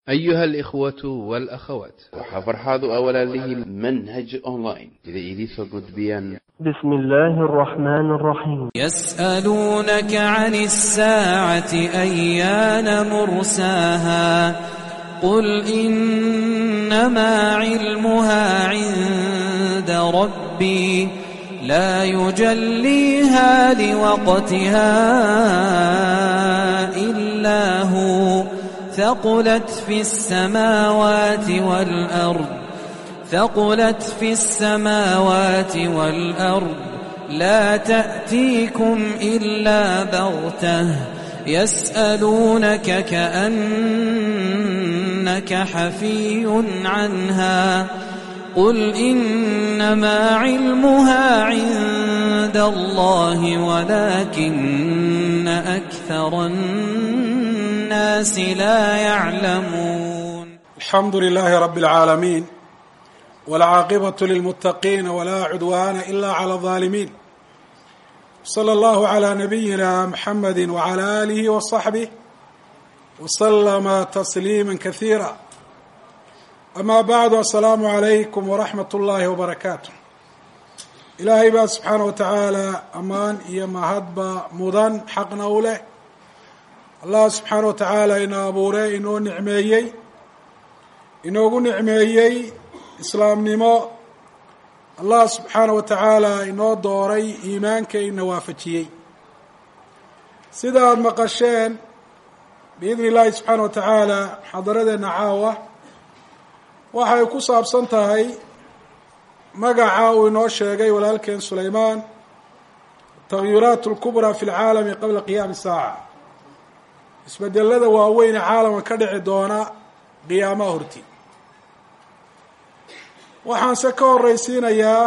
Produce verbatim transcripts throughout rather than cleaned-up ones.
أيها الإخوة والأخوات، وحفرحاض أولا له المنهج أونلاين إذا إليسو قدبيان. بسم الله الرحمن الرحيم. يسألونك عن الساعة أيان مرساها قل إنما علمها عند ربي لا يجليها لوقتها إلا هو ثقلت في السماوات والأرض ثقلت في السماوات والأرض لا تأتيكم إلا بغتة يسألونك كأنك حفي عنها قل إنما علمها عند الله ولكن أكثر الناس لا يعلمون. الحمد لله رب العالمين والعاقبة للمتقين ولا عدوان إلا على الظالمين. صلى الله على نبينا محمد وعلى آله وصحبه وسلم تسليما كثيرا. أما بعد، السلام عليكم ورحمة الله وبركاته. إلهي baa سبحaanه وتaعaalى amaan iyo mahadba mudan xaqna u leh. allah سubحaanه وتaعaalى ina abuuray, inoo nicmeeyey inoogu nicmeeyey islaamnimo. allah سubحaanه وتaعaalى inoo dooray iimaanka ina waafajiyey. sida aad maqasheen بإذن الlahi سubحaanه وتaعaalى xadaradeena caawa waxay ku saabsan tahay magaca uu inoo sheegay walaalkeen sulaymaan التغيرات الكبرى في العالم qabla قيام الساacة, isbedelada waaweyn ee caalamka ka dhici doona qiyaamaha horti. waxaanse ka horeysiinayaa,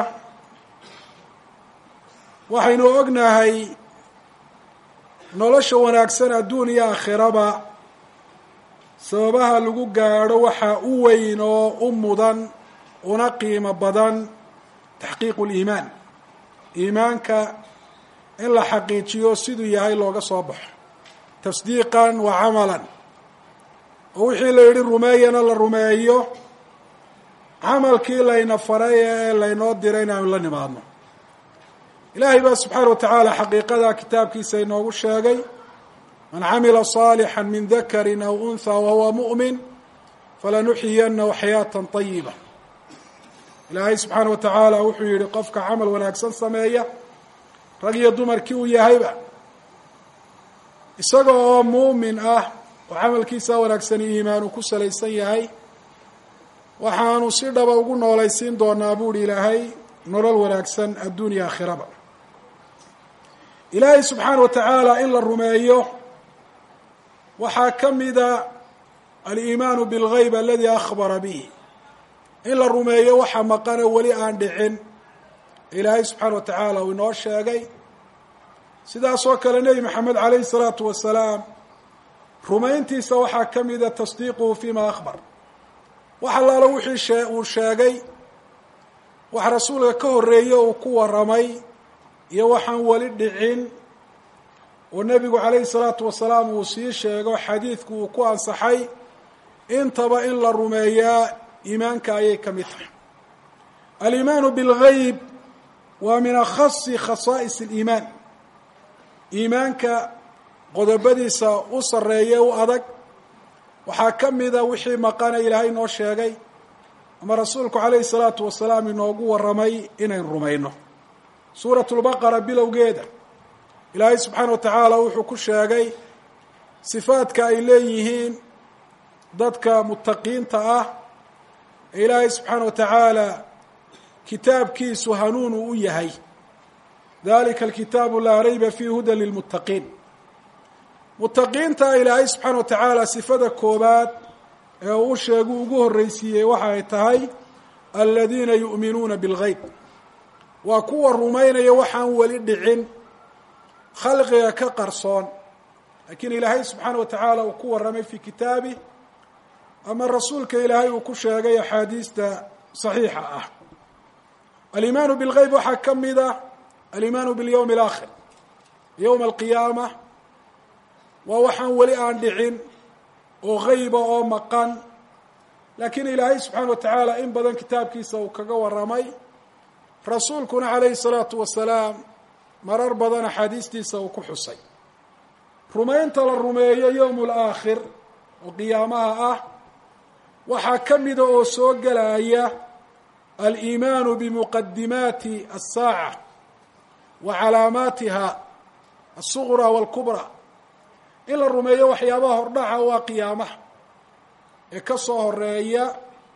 waxaynu ognahay nolosha wanaagsan adduun iyo aakhiraba sababaha lagu gaadho waxaa u weyn oo u mudan una qiimo badan taxqiiqu liimaan, iimaanka in la xaqiijiyo siduu yahay looga soo baxo tasdiiqan wa camalan, oo wixii la yidhi rumeeyana la rumeeyo, camalkii layna faray ee laynoo diray inaanu la nimaadno. ilaahay baa subxaana wa tacaala xaqiiqada kitaabkiisa inoogu sheegay, man camila صaalixا min dakari aw unha wahuwa muؤmin falanuxyiyanahu xayaata طayiba. ilaahay subxaana wa tacaala wuxuu yihi qofka camal wanaagsan sameeya, rag iyo dumarkii uu yahayba, isaga oo muumin ah oo camalkiisa wanaagsani iimaan uu ku salaysan yahay, waxaanu si dhaba ugu noolaysiin doonaa buuhi ilaahay nolol wanaagsan adduunya aakhiraba. ilaahay subxaana wa tacaala in la rumeeyo waxaa ka mida aliimaanu bilgayb aladi akhbara bihi, in la rumeeyo waxa maqane weli aan dhicin ilaahay subxaana wa tacaala uu inoo sheegay. sidaas oo kale nebi maxamed calayhi salaatu wasalaam rumayntiisa waxaa ka mida tasdiiquhu fima akhbar, wax allaalo wixii uu sheegay, wax rasuulka ka horeeye uu ku waramay iyo waxaan weli dhicin oo nebigu calayhi salaatu wasalaam uu sii sheego xadiidku uu ku ansaxay, intaba in la rumeeyaa iimaanka ayay ka mid tahay. aliimaanu bilgayb waa min akhasi khasaa'is aliimaan, iimaanka qodobadiisa u sarreeye u adag waxaa ka mida wixii maqana ilaahay noo sheegay ama rasuulku calayhi salaatu wasalaam inoogu waramay inayn rumayno. suuratu lbaqara bilowgeeda ilaahay subxaana wa tacaala wuxuu ku sheegay sifaadka ay leeyihiin dadka mutaqiinta ah ee ilaahay subxaana wa tacaala kitaabkiisu hanuun uu u yahay. dalika alkitaabu laa rayba fiihi hudan lilmuttaqiin. mutaqiinta ilaahay subxaana wa tacaala sifada koobaad ee uu sheegu ugu horreysiiyey waxa ay tahay aladiina yu'minuuna bilgayb, waa kuwa rumaynaya waxaan weli dhicin, khalqiga ka qarsoon, laakiin ilaahay subxaana wa tacaala uu ku warramay fii kitaabih ama rasuulka ilaahay uu ku sheegay axaadiista saxiixa ah. aliimaanu bilgayb waxaa ka mida aliimaanu bilyowmi alaakhir, yowma alqiyaama waa waxaan weli aan dhicin oo hayba oo maqan laakiin ilaahay subxaana wa tacaala in badan kitaabkiisa uu kaga warramay rasuulkuna calayhi salaatu wasalaam marar badan axaadiistiisa uu ku xusay rumaynta la rumeeyo yowm alaakhir oo qiyaamaha ah waxaa ka mida oo soo gelaya aliimaanu bimuqadimaati asaaca wa calaamaatiha alsuqraa waalkubraa in la rumeeyo waxyaabaha hordhaca waa qiyaamaha ee ka soo horeeya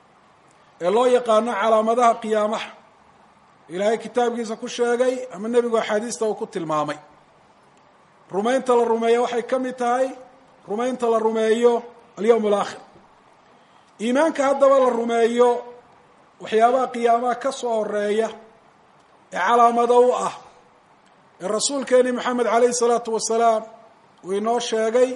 ee loo yaqaano calaamadaha qiyaamaha ilaahay kitaabkiisa ku sheegay ama nebigu axaadiista uu ku tilmaamay rumaynta la rumeeyo waxay ka mid tahay rumaynta la rumeeyo alyowm alaakhir iimaanka haddaba la rumeeyo waxyaabaha qiyaamaha ka soo horeeya ee calaamado u ah ee rasuulkeeni maxamed calayhi salaatu wasalaam uu inoo sheegay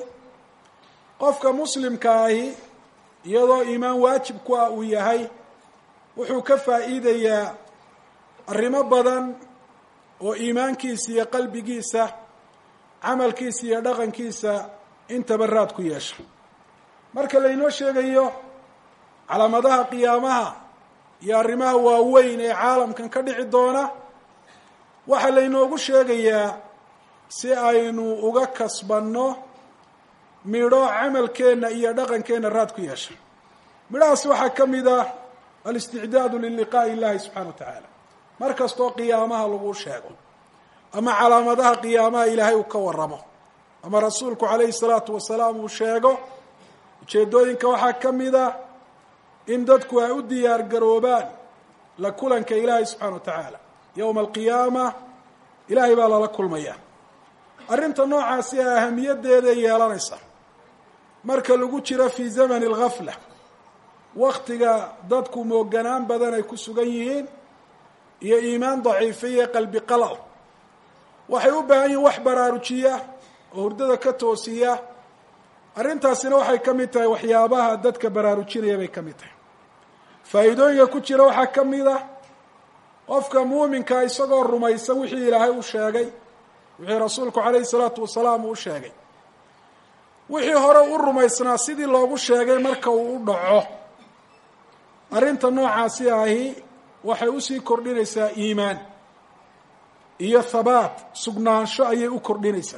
qofka muslimka ahi iyadoo iimaan waajib ku ah uu yahay wuxuu ka faa'iidayaa arrimo badan oo iimaankiisa iyo qalbigiisa camalkiisa iyo dhaqankiisa intaba raad ku yeesha marka laynoo sheegayo calaamadaha qiyaamaha iyo arrimaha waaweyn ee caalamkan ka dhici doona waxaa laynoogu sheegayaa si aynu uga kasbanno midho camalkeenna iyo dhaqankeenna raad ku yeesha midhahaas waxaa ka mid ah alisticdaadu liliqaa'i illahi subxana wa tacaala mar kastoo qiyaamaha lagu sheego ama calaamadaha qiyaamaha ilaahay uu ka warramo ama rasuulku calayhi salaatu wasalaam uu sheego ujeeddooyinka waxaa ka mid ah in dadku ay u diyaar garoobaan la kulanka ilaahay subxana wa tacaala yowma alqiyaama ilaahay baa lala kulmaya arrinta noocaasi a ahamiyaddeeday yeelanaysa marka lagu jiro fii zamani alghafla waktiga dadku mooganaan badan ay ku sugan yihiin iyo iimaan daciifa iyo qalbi qalal waxay u baahan yihin wax baraarujiya oo hurdada ka toosiya arrintaasina waxay ka mid tahay waxyaabaha dadka baraarujinaya bay ka mid tahay faa'iidooyinka ku jira waxaa ka mid ah qofka muuminka isagoo rumaysan wixii ilaahay u sheegay wixii rasuulku calayhi salaatu wasalaam uu sheegay wixii hore u rumaysnaa sidii loogu sheegay marka uu u dhaco arrinta noocaasi ahi waxay usii kordhinaysaa iimaan iyo habaat sugnaansho ayay u kordhinaysaa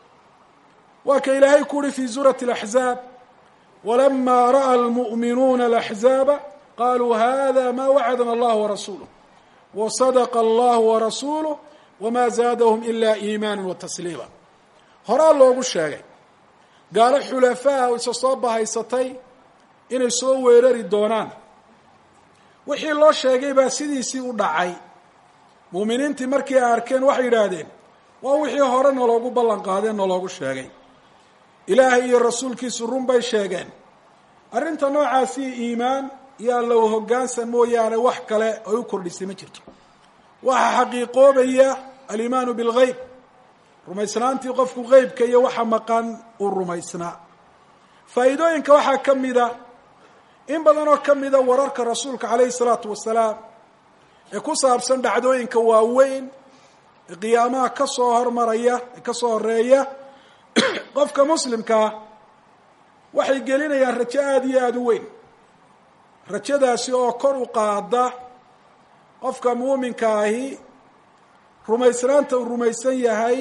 waa ka ilaahay ku uhi fii suurati alaxzaab walamaa ra'a almu'minuuna alaxzaaba qaluu hada ma wacadana allah warasuuluh wasadaqa allah warasuuluh wamaa zaadahum ila iimaana watasliima horaa loogu sheegay gaalo xulafaa oo isa soo bahaysatay inay soo weerari doonaan wixii loo sheegay baa sidiisii u dhacay muuminiintii markii ay arkeen waxay yidhaahdeen waa wixii hore naloogu ballan qaadeen naloogu sheegay ilaahay iyo rasuulkiisu run bay sheegeen arrinta noocaasi iimaan iyo allow hoggaansan mooyaane wax kale ay u kordhisay ma jirto waxaa xaqiiqoobaya aliimaanu bilgeyb rumaysnaantii qofku qeybka iyo waxa maqan uu rumaysnaa faa'iidooyinka waxaa ka mida in badan oo ka mida wararka rasuulka calayhi salaatu wasalaam ee ku saabsan dhacdooyinka waaweyn ee qiyaamaha ka soo hormaraya ee ka soo horeeya qofka muslimkaa waxay gelinayaan rajo aada iyo aada u weyn rajadaasi oo kor u qaada qofka muuminka ahi rumaysnaanta uu rumaysan yahay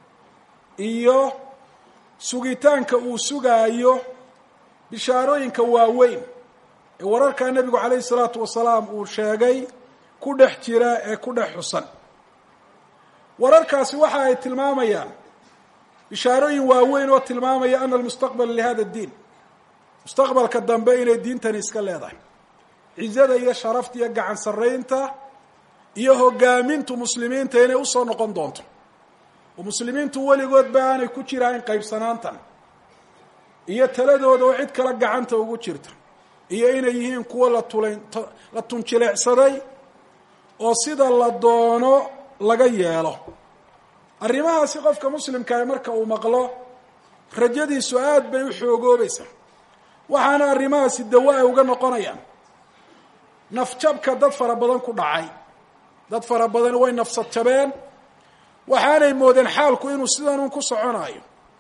iyo sugitaanka uu sugaayo bishaarooyinka waaweyn ee wararkaa nebigu calayhi salaatu wasalaam uu sheegay ku dhex jira ee ku dhex xusan wararkaasi waxa ay tilmaamayaan bishaarooyin waaweyn oo tilmaamaya ana almustaqbala lihada addiin mustaqbalka dambe inay diintani iska leedahay cizada iyo sharafta iyo gacan sarraynta iyo hoggaamintu muslimiinta inay usoo noqon doonto oo muslimiintu weligoodba aanay ku jiraan qaybsanaantan iyo taladooda oo cid kale gacanta ugu jirta iyo inay yihiin kuwo la tulayn la tunjileecsaday oo sida la doono laga yeelo arrimahaasi qofka muslimkaa marka uu maqlo rajadiisu aad bay u xoogoobaysaa waxaana arrimahaasi dawo ay uga noqonayaan nafjabka dad fara badan ku dhacay dad fara badan way nafsad jabeen waxaanay moodeen xaalku inuu sidan un ku soconaayo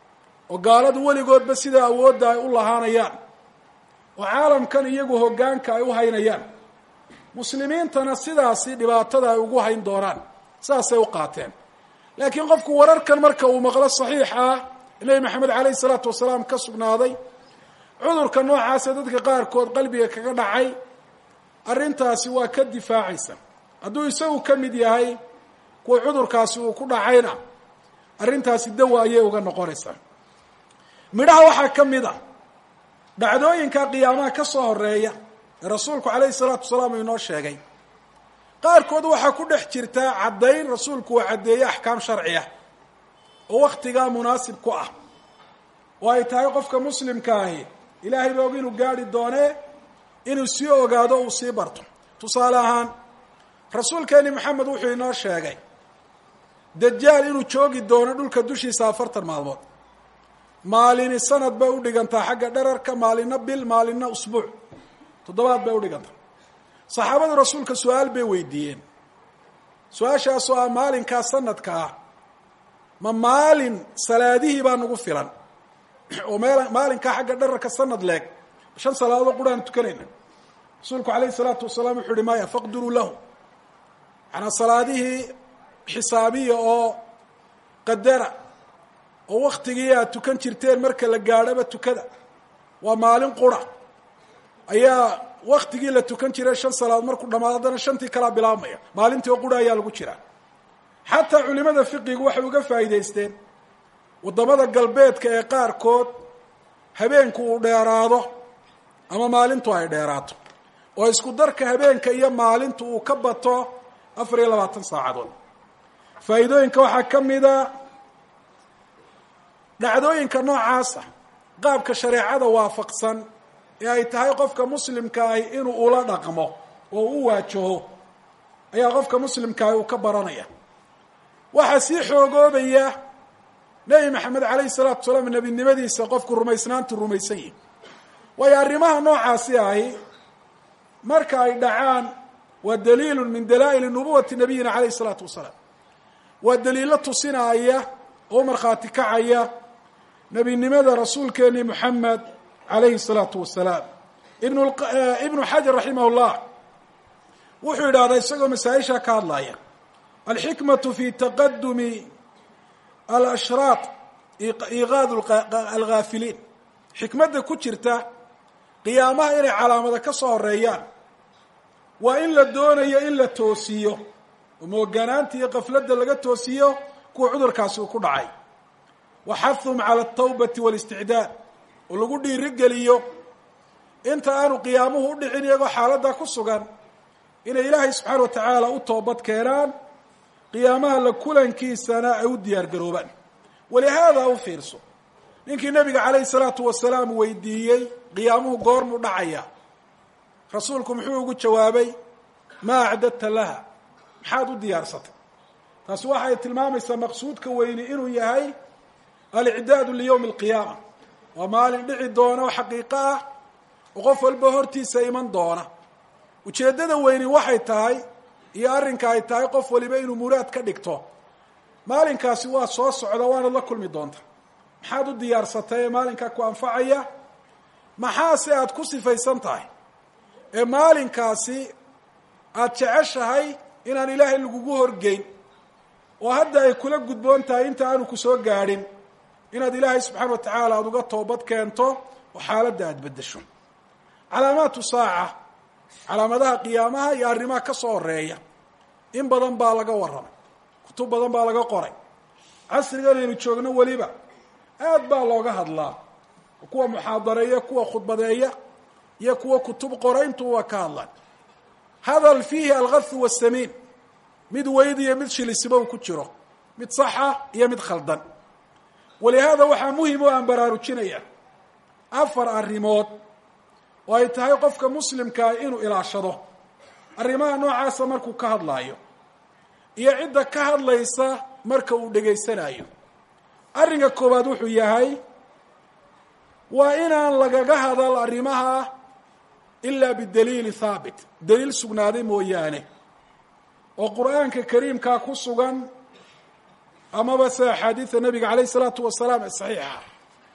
oo gaaladu weligoodba sidaa awoodda ay u lahaanayaan oo caalamkan iyagu hoggaanka ay u haynayaan, muslimiintana sidaasi dhibaatada ay ugu hayn doonaan, saasay u qaateen. laakiin qofku wararkan marka uu maqlo saxiixa ah nebi maxamed calayhi salaatu wasalaam ka sugnaaday, cudurka noocaasa dadka qaarkood qalbiga kaga dhacay, arrintaasi waa ka difaacaysa. hadduu isagu ka mid yahay kuwa cudurkaasi uu ku dhacayna arrintaasi dawa ayay uga noqonaysaa. midhaha waxaa ka mid a dhacdooyinka qiyaamaha ka soo horeeya ee rasuulku calayhi salaatu wasalaam inoo sheegay. qaarkood waxaa ku dhex jirta caddayn rasuulku uu caddeeyey axkaam sharci ah oo wakhtigaa munaasib ku ah, oo ay tahay qofka muslimka ahi ilaahay ba og inuu gaadhi doonee inuu sii ogaado uu sii barto. tusaale ahaan rasuulkeeni maxamed wuxuu inoo sheegay dajaal inuu joogi doono dhulka dushiisa afartan maalmood, maalini sanad bay u dhigantaa xagga dherarka, maalina bil, maalina usbuuc, toddobaad bay u dhigantaa. saxaabadu rasuulka su-aal bay weydiiyeen, su-aashaasoo ah maalinkaa sanadka ah ma maalin salaadihii baa nagu filan oo meel maalinkaa xagga dherarka sanad leeg shan salaadood quraan tukanayna? rasuulku calayhi salaatu wasalaam wuxuu uhi maya, faqdiruu lahu, manaa salaadihii xisaabiya oo qadara oo waktigii aad tukan jirteen marka la gaadhaba tukada. waa maalin qura ayaa waktigii la tukan jiray shan salaadood markuu dhamaado haddana shantii kalaa bilaabmaya, maalintii oo qura ayaa lagu jiraa. xataa culimada fiqigu waxay uga faa'iidaysteen waddamada galbeedka ee qaarkood habeenku uu dheeraado ama maalintu ay dheeraato, oo isku darka habeenka iyo maalintu uu ka bato afar iyo labaatan saacadood. faa'iidooyinka waxaa ka mida dhacdooyinka noocaasa qaabka shareecada waafaqsan ee ay tahay qofka muslimka ahi inuu ula dhaqmo oo u waajaho ayaa qofka muslimka ahi uu ka baranaya. waxaa sii xoogoobaya nebi maxamed calayhi salaatu wasalaam nebinimadiisa qofku rumaysnaantu rumaysan yihi. waayo arrimaha noocaasi ahi marka ay dhacaan waa daliilun min dalaa'ili nubuwati nabiyina calayhi salaatu wasalaam, waa daliilo tusinaaya oo markhaati kacaya nebinimada rasuulkeeni moxamed calayhi salaatu wasalaam. ibn ibnu xajar raximah llah wuxuu yidhahdaa isagoo masaa-isha ka hadlaya, alxikmatu fi taqadumi alashraaq iqaadu alghaafiliin, xikmadda ku jirta qiyaamaha inay calaamada ka soo horeeyaan waa in la doonayo in la toosiyo oo mooganaanta iyo qafladda laga toosiyo kuwa cudurkaasi uu ku dhacay. waxathum cala altawbati walisticdaad, oo lagu dhiirigeliyo inta aanu qiyaamuhu u dhicin iyagoo xaaladdaa ku sugan inay ilaahay subxaana wa tacaala u toobad keenaan, qiyaamaha la kulankiisana ay u diyaar garoobaan. walihaada u fiirso, ninkii nebiga calayhi salaatu wasalaam weydiiyey qiyaamuhu goormuu dhacaya, rasuulku muxuu ugu jawaabay? maa acdadta laha, maxaad u diyaarsatay? taasi waxay tilmaamaysaa maqsuudka weyni inuu yahay alicdaadu liyowmi alqiyaama, waa maalin dhici doona oo xaqiiqo ah oo qof walba hortiisa iman doona. ujeeddada weyni waxay tahay iyo arrinka ay tahay qof waliba inuu muraad ka dhigto maalinkaasi waa soo socda, waanad la kulmi doonta. maxaad u diyaarsatay ee maalinkaa ku anfacaya? maxaase aada ku sifaysan tahay ee maalinkaasi aada jeceshahay inaan ilaahay lagugu horgeyn oo hadda ay kula gudboon tahay inta aanu ku soo gaadhin inaad ilaahay subxaana wa tacaala aada uga toobad keento oo xaaladda aada beddesho. calaamaatu saaca, calaamadaha qiyaamaha iyo arrimaha ka soo horeeya in badan baa laga warramay, kutub badan baa laga qoray. casrigan aynu joogno weliba aad baa looga hadlaa, kuwa muxaadareeya, kuwa khudbadeeya iyo kuwa kutub qora intuu waa ka hadlaan. hadal fiihi algathu wassamiin, mid weyd iyo mid shilisiba uu ku jiro, mid saxa iyo mid khaldan. walihaada waxaa muhim oo aan baraarujinaya afar arrimood oo ay tahay qofka muslimkaa inuu ilaashado arrimaha noocaasa markuu ka hadlaayo iyo cidda ka hadlaysa marka uu dhegaysanayo. arrinka koowaad wuxuu yahay waa inaan lagaga hadal arrimaha ilaa bidaliili haabit, daliil sugnaaday mooyaane oo qur-aanka kariimkaa ku sugan amaba se axaadiida nabiga calayh isalaatu wasalaam ee saxiixa.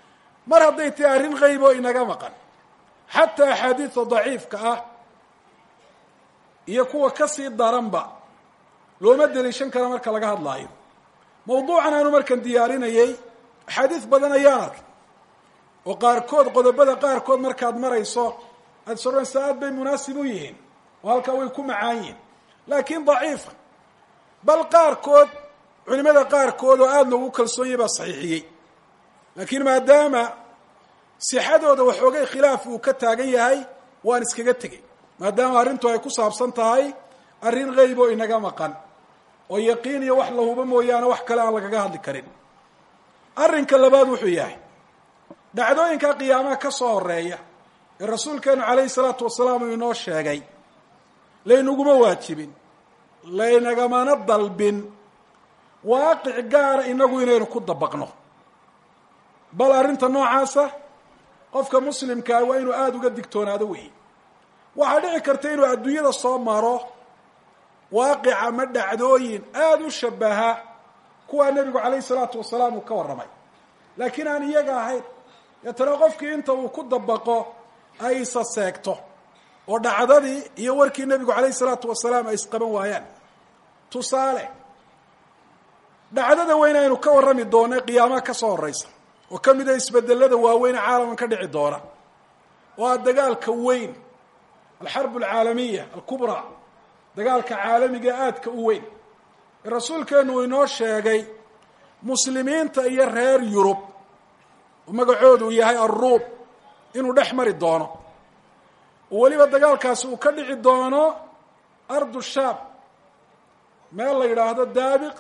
mar hadday tahay arrin qayb oo inaga maqan xataa axaadiida daciifka ah iyo kuwa kasii daranba looma deliishan karo marka laga hadlaayo. mawduucan aanu markan diyaarinayay axaadiis badan ayaan arkay oo qaarkood qodobada qaarkood markaad marayso aada soranaysa aad bay munaasib u yihiin oo halkaa way ku macaan yihiin, laakiin daciifa, bal qaarkood culimada qaarkood oo aada loogu kalsoon yahay baa saxiixiyey. laakiin maadaama sixadooda waxoogay khilaaf uu ka taagan yahay waan iskaga tegey, maadaama arrintu ay ku saabsan tahay arrin qeyb oo inaga maqan oo yaqiin iyo wax la hubo mooyaane wax kale aan lagaga hadli karin. arrinka labaad wuxuu yahay dhacdooyinka qiyaamaha ka soo horeeya ee rasuulkeenu calayhi salaatu wasalaam uu inoo sheegay laynaguma waajibin, laynagamana dalbin waaqic gaara inagu inaynu ku dabaqno, bal arrinta noocaasa qofka muslimkaa waa inuu aada uga digtoonaado weeye. waxaa dhici karta inuu adduunyada soo maro waaqic ama dhacdooyin aada u shabaha kuwaa nebigu calayhi salaatu wasalaam uu ka warramay, laakiin aan iyaga ahayn. deetana qofkii inta uu ku dabaqo ay isa seegto oo dhacdadii iyo warkii nebigu calayhi salaatu wasalaam ay isqaban waayaan. tusaale, dhacdada weyn aynu ka warrami doonay qiyaamaha ka soo horeysa oo ka mid a isbedelada waaweyn caalamkan ka dhici doona, oo ah dagaalka weyn, alxarb alcaalamiya alkubraa, dagaalka caalamiga aadka u weyn ee rasuulkeenu uu inoo sheegay muslimiinta iyo reer yurub oo magacoodu yahay alruum inuu dhex mari doono, oo weliba dagaalkaasi uu ka dhici doono ardu shaam, meel la yidhaahdo daabiq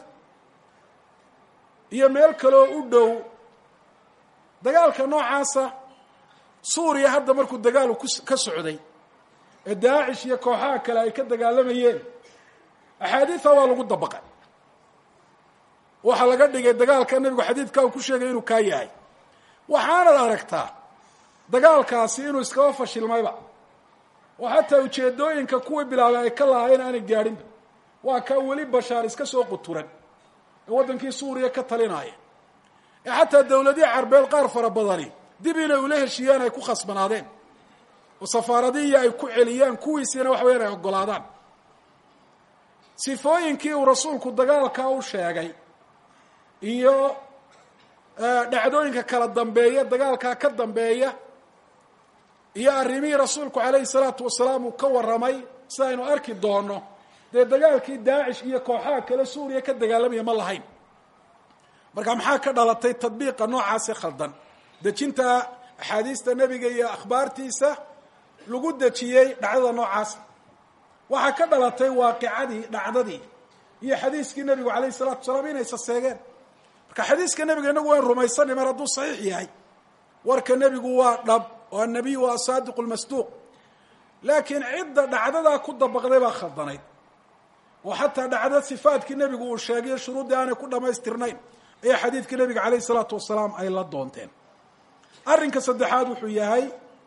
iyo meel kaleoo u dhow. dagaalka noocaasa suuriya hadda markuu dagaalu ka socday ee daacish iyo kooxaha kale ay ka dagaalamayeen, axaadiida waa lagu dabaqay. waxaa laga dhigay dagaalka nebigu xadiidka uu ku sheegay inuu kaa yahay. waxaanad aragtaa dagaalkaasi inuu iskaba fashilmayba, oo xataa ujeedooyinka kuwii bilaabay ay ka lahaayeen aanay gaadhinba. waa kaa weli bashaar iska soo quturan ee waddankii suuriya ka talinaya, ee xataa dawladihii carbeed qaar fara badani dib inay ula heshiiyaan ay ku khasbanaadeen oo safaaradihii ay ku celiyaan, kuwiisiina wax weyn ay oggolaadaan. sifooyinkii uu rasuulku dagaalkaa u sheegay iyo dhacdooyinka kala dambeeya dagaalkaa ka dambeeya iyo arrimihii rasuulku calayhi salaatu wasalaam uu ka warramay si aynu arki doono, dee dagaalkii daacish iyo kooxaha kale suuriya ka dagaalamaya ma lahayn. marka maxaa ka dhalatay tadbiiqa noocaasi khaldan, dejinta axaadiista nebiga iyo akhbaartiisa lagu dejiyey dhacdada noocaasa? waxaa ka dhalatay waaqicadii dhacdadii iyo xadiiskii nebigu calayhi salaatu wasalaam inay saseegeen. marka xadiiska nebiga inagu waan rumaysanay mar hadduu saxiix yahay, warka nebigu waa dhab oo annabiy waa asaadiqu lmasduuq, laakiin cidda dhacdadaa ku dabaqday baa khaldanayd, oo xataa dhacda sifaadkii nebigu uu sheegay shuruuddii aanay ku dhamaystirnayn ayaa xadiidkii nebiga calayhi salaatu wasalaam ay la doonteen. arrinka saddexaad wuxuu yahay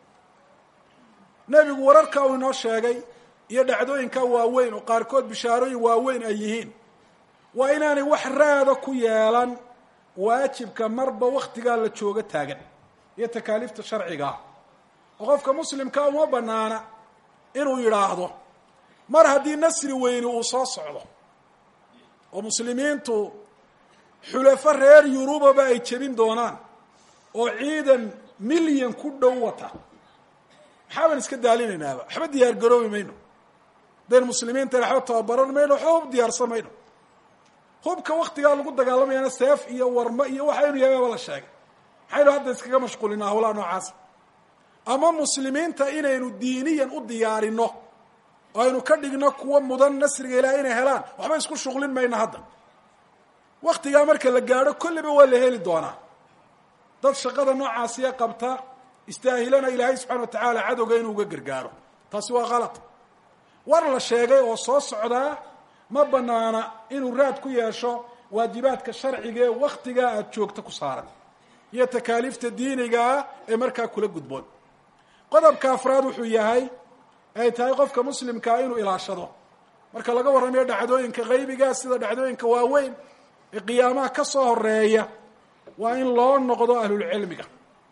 nebigu wararka uu inoo sheegay iyo dhacdooyinka waaweyn oo qaarkood bishaarooyin waaweyn ay yihiin, waa inaanay wax raada ku yeelan waajibka marba waktigaa la jooga taagan iyo takaaliifta sharciga ah. oo qofka muslimka uma banaana inuu yidhaahdo mar haddii nasri weyni uu soo socdo oo muslimiintu xulafo reer yurubaba ay jebin doonaan oo ciidan milyan ku dhow wata, maxaaban iska daalinaynaaba, waxba diyaar garoobi mayno. dayn muslimiinta waxba tababaran mayno, waxba hub diyaarsan mayno. hubka waktigaa lagu dagaalamayana seef iyo warmo iyo waxaynu yahaaba la sheegay, maxaynu hadda iskaga mashquulinaa hawlaha noocaas? ama muslimiinta inaynu diiniyan u diyaarino oo aynu ka dhigno kuwa mudan nasriga ilaah inay helaan, waxba isku shuqlin mayno. hadda waktigaa marka la gaadho kolliba waa la heli doonaa dad shaqada noocaasiya qabta, istaahilana ilaahay subxana wa tacaala cadowga inuu uga gargaaro. taasi waa kalad. war la sheegay oo soo socdaa ma banaana inuu raad ku yeesho waajibaadka sharciga ee waktigaa aada joogta ku saaran iyo takaaliifta diinigaa ee markaa kula gudboon. qodobka afraad wuxuu yahay ay tahay qofka muslimkaa inuu ilaashado marka laga warramayo dhacdooyinka qaybiga sida dhacdooyinka waaweyn ee qiyaamaha ka soo horeeya, waa in loo noqdo ahlulcilmiga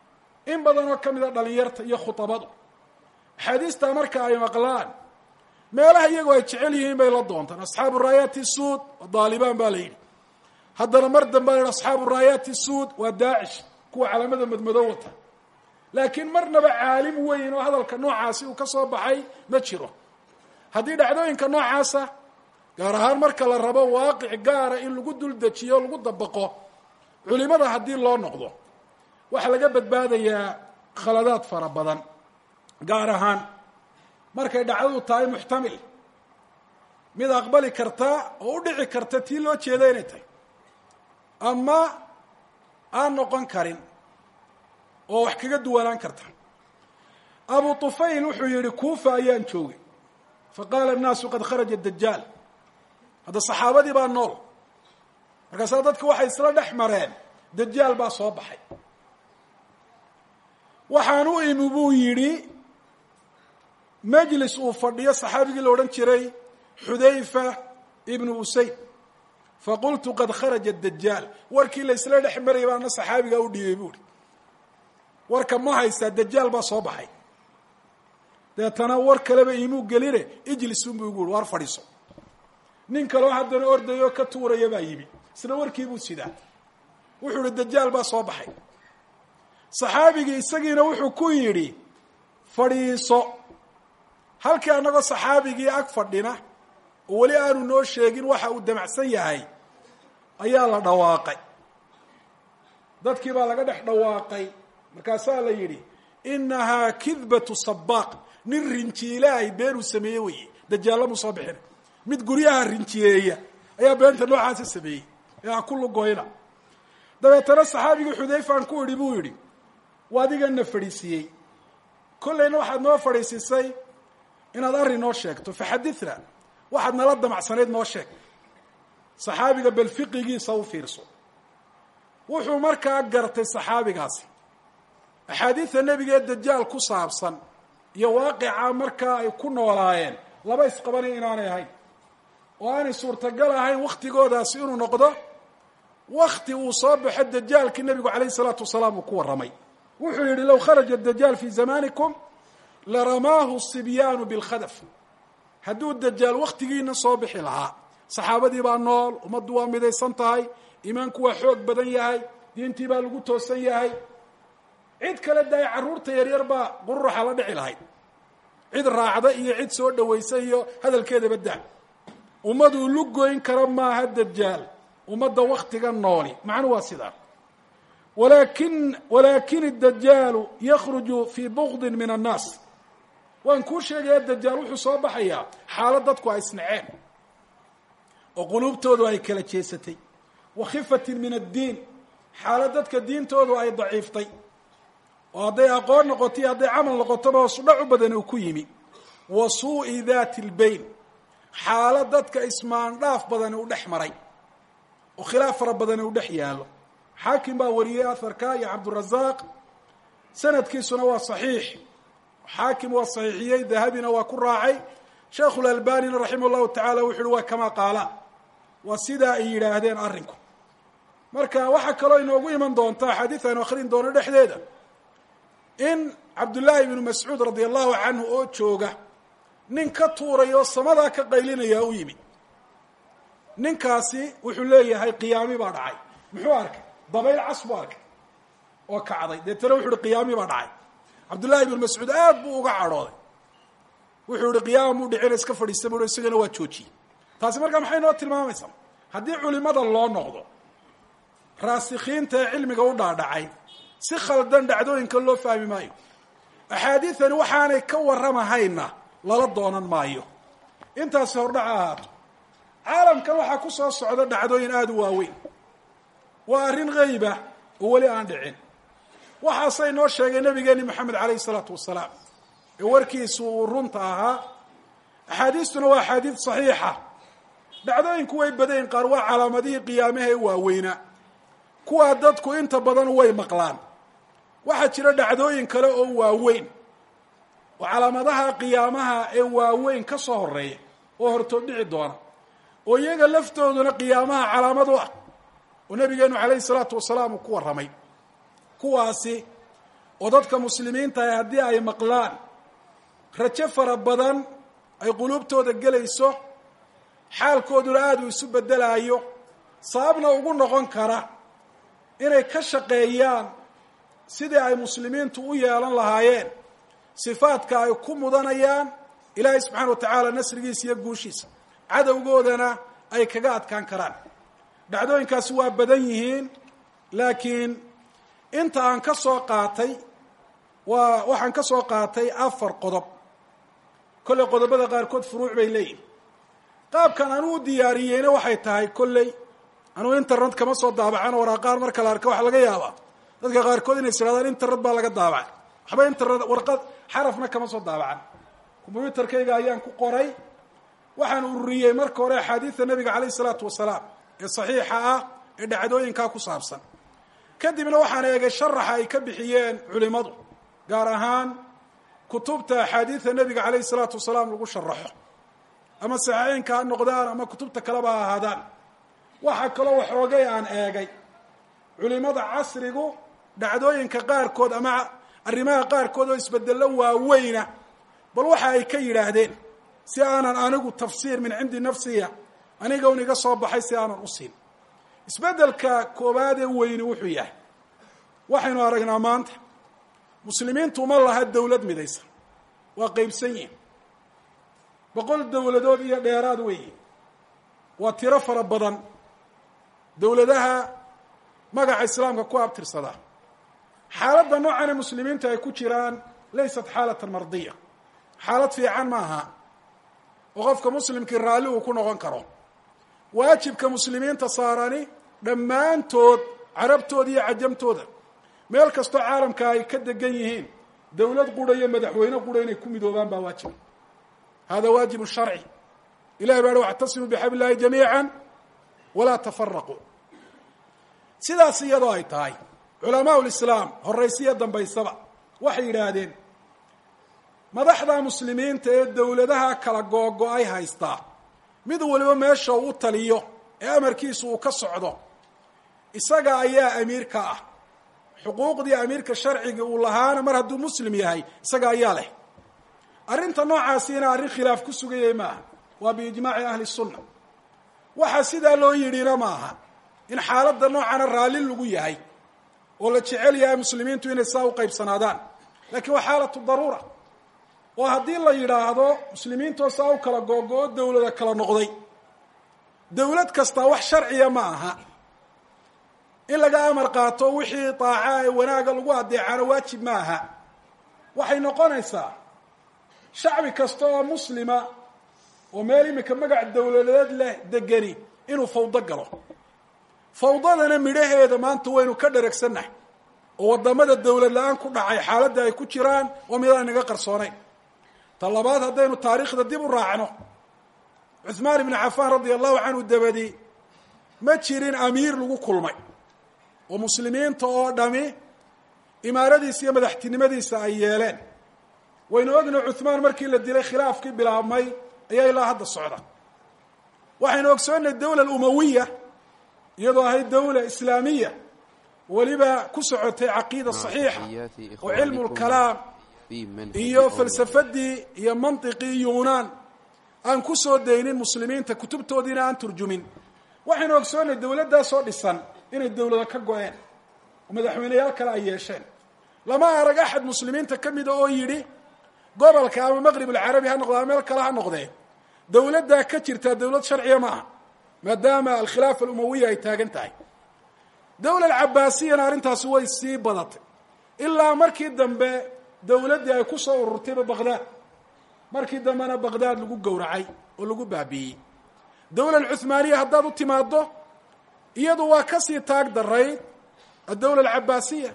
in badan oo ka mida dhalinyarta iyo khutabadu axaadiistaa marka ay maqlaan meelaha iyagoo ay jecel yihiin bay la doontaan. asxaabu raayaati suud waa daalibaan baa la yidhi. haddana mar dambe la yidhi asxaabu raayaati suud waa daacish, kuwa calaamada madmadow wata. laakiin marnaba caalim weyn oo hadalka noocaasi uu ka soo baxay ma jiro. haddii dhacdooyinka noocaasa gaar ahaan marka la rabo waaqic gaara in lagu dul dejiyo o lagu dabaqo culimada haddii loo noqdo waxaa laga badbaadayaa khaladaad fara badan, gaar ahaan markay dhacdadu tahay muxtamil, mid aqbali karta oo u dhici karta tii loo jeeda inay tahay, ama aan noqon karin oo wax kaga duwanaan karta. abu طufayl wuxuu yihi kuufa ayaan joogay faqaala الnaasu qad kharaja dajaal. hadda saxaabadii baa nool, markaasaa dadka waxay isla dhex mareen dajaal baa soo baxay. waxaan u imi buu yidhi majlis uu fadhiyo saxaabigii la odhan jiray xudayfa ibnu usayd, faqultu qad kharaja dajaal. warkii la isla dhex marayay baana saxaabigaa u dhiibay buuhi, warka ma haystaa dajaal baa soo baxay. deetana war kaleba imuu geline ijlisun buu igu yihi war fadhiiso. nin kaloo haddana ordayoo ka tuuraya baa yimi, isna warkiibuu sidaa. wuxuu ihi dajaal baa soo baxay. saxaabigii isagiina wuxuu ku yidhi fadhiiso. halkii annagoo saxaabigii ag fadhina oo weli aanu noo sheegin waxa uu damacsan yahay ayaa la dhawaaqay. dadkii baa laga dhex dhawaaqay. markaasaa la yidhi inahaa kidbatu sabaaq, nin rinjiilaahay beenuu sameeye weye, dajaallamuu soo bixina. mid guryaha rinjiyeeya ayaa beenta noocaasa sameeyey ee ha ku lugoyna. dabeetana saxaabigii xudayfaan ku idhi buu yidhi waa adigana fadhiisiiyey, kollayna waxaad noo fadhiisisay inaad arrin noo sheegto, faxaditna waxaad nala damacsanayd noo sheeg. saxaabiga bal fiqigiisa u fiirso. wuxuu markaa gartay saxaabigaasi axaadiida nebiga ee dajaal ku saabsan iyo waaqica markaa ay ku noolaayeen laba isqabanay inaanay ahayn, oo aanay suurtagal ahayn waktigoodaasi inuu noqdo wakti uu soo baxo dajaalkii nebigu calayhi salaatu wasalaam uu ku warramay. wuxuu yidhi low kharaja dajaal fii zamanikum laramaahu sibyaanu bilkhadaf. hadduu dajaal waktigiina soo bixi lahaa, saxaabadii baa nool, ummaddu waa midaysan tahay, iimaanku waa xoog badan yahay, diintii baa lagu toosan yahay, cid kale daay carruurta yaryar baa qururuxa la dhici lahayd, cid raacda iyo cid soo dhawaysa iyo hadalkeeda badda. ummaduu lugoyn kara maaha dajaal, ummadda waktiga nooli. macnu waa sidaa. walakin walakin اdajaalu yakruju fii bugdi min annaas. waan kuu sheegaya dajaal wuxuu soo baxayaa xaalad dadku ay isnaceen oo quluubtoodu ay kala jeesatay, wa khifatin min addiin, xaalad dadka diintoodu ay daciiftay, oo hadday aqoon noqoto iyo hadday camal noqotoba hoosudhac u badan uu ku yimi, wa suu'i daati lbayn, xaalad dadka ismaandhaaf badani u dhex maray oo khilaaf fara badani u dhex yaallo. xaakim baa wariyey aharka iyo cabdurazaaq, sanadkiisuna waa saxiix. xaakim waa saxiixiyey, dahabina waa ku raacay. sheekhulalbanina raximah llahu tacaala wuxu uhi waa kamaa qaala, waa sidaa ay yidhaahdeen arrinku. marka waxaa kaloo inoogu iman doonta axaadiis aynu akhrin doono dhexdeeda in cabdullaahi ibnu mascuud radia allahu canhu oo jooga nin ka tuuray oo samadaa ka qaylinaya u yimid. ninkaasi wuxuu leeyahay qiyaami baa dhacay. muxuu arkay? dabayl cas buu arkay oo kacday. deetana wuxu uhi qiyaami baa dhacay. cabdullahi ibnu mascuud aad buu uga cadhooday. wuxuu ihi qiyaama muu dhicina iska fadhiista buu isagana waa joojiyey. taasi markaa maxay noo tilmaamaysaa? haddii culimada loo noqdo, raasikiinta ee cilmiga u dhaadhacay, si khaldan dhacdooyinka loo fahmi maayo. axaadiidani waxaanay ka warramahayna lala doonan maayo. intaasi hordhaca ahaato. caalamkan waxaa ku soo socda dhacdooyin aada u waaweyn. waa arrin hayba oo weli aan dhicin. waxaasay noo sheegay nabigeeni moxamed calayhi salaatu wasalaam ee warkiisu uu runta ahaa. axaadiistuna waa axaadiid saxiixa. dhacdooyinku way badayn, qaar waa calaamadihii qiyaamaha ee waaweynaa, kuwaa dadku inta badan way maqlaan. waxaa jira dhacdooyin kale oo waaweyn oo calaamadaha qiyaamaha ee waaweyn ka soo horeeya oo hortood dhici doona, oo iyaga laftooduna qiyaamaha calaamad u ah, oo nabigeenu calayhi salaatu wasalaam uu ku warramay. kuwaasi oo dadka muslimiinta ah haddii ay maqlaan rajo fara badan ay quluubtooda gelayso, xaalkooduna aada uu isu beddelaayo, sababna ugu noqon kara inay ka shaqeeyaan sidii ay muslimiintu u yeelan lahaayeen sifaadka ay ku mudanayaan ilaahay subxaana wa tacaala nasrigiisa iyo guushiisa, cadowgoodana ay kaga adkaan karaan. dhacdooyinkaasi waa badan yihiin, laakiin inta aan ka soo qaatay waa waxaan ka soo qaatay afar qodob. kolley qodobada qaarkood furuuc bay leeyihin. qaabkan anuu u diyaariyeyna waxay tahay, kolley anuu internet kama soo daabacan, waraaqahan marka la arka waxa laga yaabaa dadka qaarkood inay isiraadaan internet baa laga daabacay. waxba internet warqad xarafna kama soo daabacan. combyuutarkayga ayaan ku qoray. waxaan ururiyey marka hore axaadiida nabiga calayh isalaatu wasalaam ee saxiixa ah ee dhacdooyinkaa ku saabsan. kadibna waxaan eegay sharaxa ay ka bixiyeen culimadu, gaar ahaan kutubta axaadiida nabiga calayh isalaatu wasalaam lagu sharaxo, ama saxiixeynka ha noqdaan ama kutubta kaleba ha ahaadaan. waxaa kaloo waxoogay aan eegay culimada casrigu dhacdooyinka qaarkood ama arrimaha qaarkood oo isbedello waaweyna, bal waxa ay ka yidhaahdeen, si aanan anigu tafsiir min cindi nafsiya aniga un iga soo baxay si aanan u siin. isbeddelka koowaad ee weyni wuxuu yahay, waxaynu aragnaa maanta muslimiintu ma laha dawlad midaysan, waa qeybsan yihin. boqol dawladood iyo dheeraad weeye, waa tiro fara badan. dawladaha magaca islaamka ku abtirsada. xaaladda noocan ee muslimiinta ay ku jiraan laysat xaalatan mardiya, xaalad fiican maaha oo qofka muslimkii raalli uu ku noqon karo. waajibka muslimiinta saarani dhammaantood, carabtooda iyo cajamtooda, meel kastoo caalamka ay ka degan yihiin, dawlad qura iyo madaxweyne qura inay ku midoobaan baa waajiba. hada waajibu sharci. ilahi baa hi wactasimuu bixabli illaahi jamiica walaa tafaraquu. sidaas iyadoo ay tahay, culamaa lislaam horaysiya dambaysaba waxay yidhaahdeen madaxda muslimiinta ee dawladaha kala googo-ay haystaa, mid waliba meesha uu u taliyo ee amarkiisu uu ka socdo, isaga ayaa amiirka ah. xuquuqdii amiirka sharciga uu lahaana mar hadduu muslim yahay, isaga ayaa leh. arrinta noocaasiina arrin khilaaf ku sugayay maaha, waa biijmaaci ahli sunna. waxaa sidaa loo yidhina maaha in xaaladda noocana raalli lagu yahay oo la jecel yahay muslimiintu inay saa u qaybsanaadaan, laakiin waa xaalatu daruura. oo haddii la yidhaahdo muslimiintoo saa u kala googo-o dawlada kala noqday, dawlad kasta wax sharciya ma aha in laga amar qaato wixii daaca ee wanaaga lagu adeecana waajib ma aha. waxay noqonaysaa shacbi kasta oo muslima oo meel imika magac dawladeed leh degani inuu fawdo galo. fawdadana midhaheeda maanta waynu ka dheragsannahay, oo waddamada dawlad la-aan ku dhacay xaaladda ay ku jiraan waa midaan inaga qarsoonayn. ta labaad, haddaynu taariikhda dib u raacno, cuhmaan ibnu cafaan radia allahu canhu dabadi ma jirin amiir lagu kulmay oo muslimiinta oo dhami imaaradiisa iyo madaxtinimadiisa ay yeeleen. waynu ogna cuhmaan markii la dilay khilaafkii bilaabmay ayaa ilaa hadda socda. waxaynu ogsoonnay dawla alumawiya iyadoo ahayd dawla islaamiya, weliba ku socotay caqiida saxiixa oo cilmu lkalaam iyo falsafadii iyo mantiqii yuunaan aan ku soo daynin muslimiinta, kutubtoodiina aan turjumin. waxaynu ogsoonnay dawladdaasoo dhisan inay dawlada ka go-een oo madaxweyneyaal kale ay yeesheen. lama arag axad muslimiinta ka mida oo yidhi gobolka ama maqrib alcarabi ha noqde ama meel kale ha noqdee, dawladdaa ka jirtaa dawlad sharciya maaha, maadaama alkhilaafa alumawiya ay taagan tahay. dawla alcabaasiyana arrintaasi way sii badatay ilaa markii dambe dawladdii ay ku soo ururtayba baqdaad. markii dambena baqdaad lagu gowracay oo lagu baabi'iyey. dawla alcuhmaaniya haddaad u timaaddo, iyadu waa kasii taag darayd addawla alcabaasiya.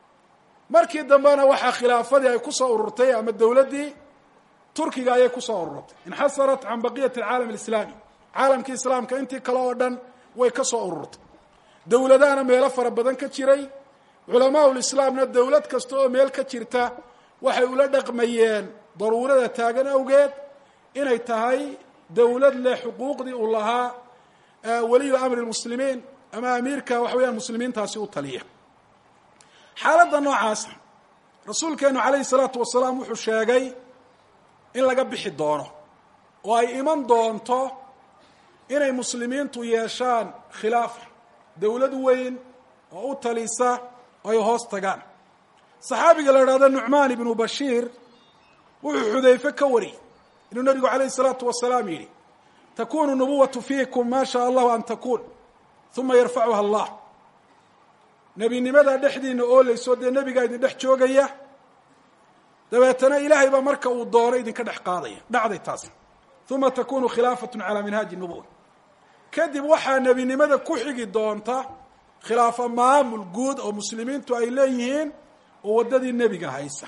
markii dambena waxaa khilaafadii ay ku soo ururtay ama dawladdii turkiga ayay ku soo ururtay, inxasarat can baqiyati alcaalam alislaami. caalamkii islaamka intii kale oo dhan way ka soo ururtay. dawladahana meelo fara badan ka jiray. culamaau lislaamna dawlad kasta oo meel ka jirta waxay ula dhaqmayeen daruurada taagan awgeed inay tahay dawlad leh xuquuqdii uu lahaa waliyu amri lmuslimiin ama amiirka waxa weyaan muslimiintaasi u taliya. xaaladda noocaasa rasuulkeenu calayhi salaatu wasalaam wuxuu sheegay in laga bixi doono oo ay iman doonto inay muslimiintu yeeshaan khilaafa dowlad weyn oo u talisa oo ay hoos tagaan saxaabiga la idhahdo nucmaan ibnu bashiir wuxuu xudayfe ka wariyey inuu nabigu calayhi salaatu wasalaam yidhi takunu nubuwatu fiikum maa shaa allahu an takuun uma yarfacuha allah nebinimadaa dhexdiina oolayso dee nebigaa idin dhex joogaya dabeetana ilaahay baa marka uu doono idinka dhex qaadaya dhacday taas uma takunu khilaafatun calaa minhaaji nubuwa kadib waxaa nebinimada ku xigi doonta khilaafo maamul guud oo muslimiintu ay leeyihiin oo waddadii nebiga haysa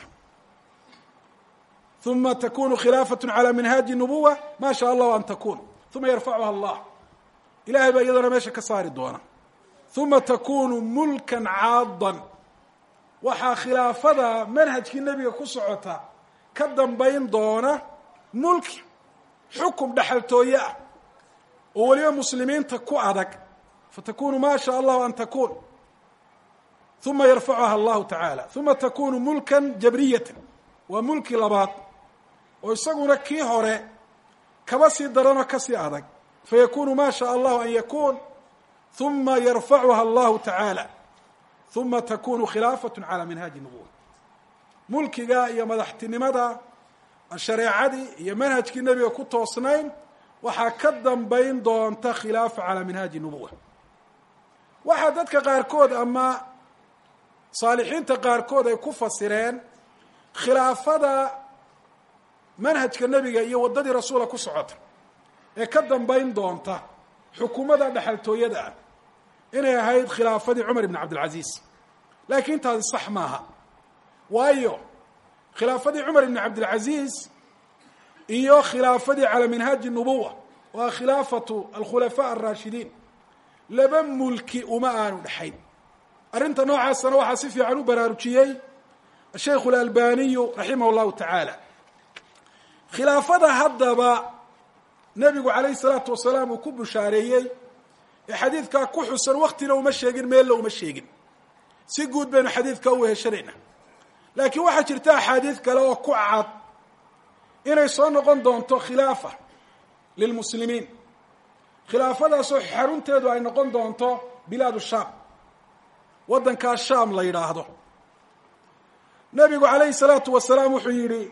uma takunu khilaafatun calaa minhaaji nubuwa maa shaa allahu an takun uma yarfacuha allah ilahay baa iyadana meesha ka saari doona uma takunu mulkan caadan waxaa khilaafada manhajkii nebiga ku socota ka dambayn doona mulki xukum dhexaltooye ah oo weliba muslimiinta ku adag fatakunu ma shaa allahu an takun uma yarfacuha allahu tacaala uma takunu mulkan jabriyatan waa mulki labaad oo isaguna kii hore kaba sii daranoo kasii adag fayakunu ma shaa allahu an yakun uma yarfacuha allahu tacaala uma takunu khilaafatu calaa minhaaji nubuwa mulkiga iyo madaxtinimada shareecadii iyo manhajkii nebiga ku toosnayn waxaa ka dambayn doonta khilaafa calaa minhaaji nubuwa waxaa dadka qaarkood ama saalixiinta qaarkood ay ku fasireen khilaafada manhajka nebiga iyo waddadii rasuula ku socota ee ka dambayn doonta xukuumada dhexaltooyada ah inay ahayd khilaafadii cumar ibn cabdilcaziiz laakiin taasi sax maaha waayo khilaafadii cumar ibn cabdilcaziiz iyo khilaafadii calaa minhaaji nubuwa waa khilaafatu alkhulafaa alraashidiin laba mulki uma aanu dhexayn arrinta noocaasana waxaa si fiican u baraarujiyey asheikhu alalbaniyu raximah allahu tacaala khilaafada haddaba nebigu calayhi salaatu wasalaam uu ku bushaareeyey ee xadiidkaa ku xusan waktina uma sheegin meella uma sheegin si guud baynu xadiidkaa u heshanayna laakiin waxaa jirta axaadiid kale oo ku cad inay soo noqon doonto khilaafa lilmuslimiin khilaafadaasoo xarunteedu ay noqon doonto bilaadu shaam waddankaa shaam la yidhaahdo nebigu calayhi salaatu wasalaam wuxuu yidhi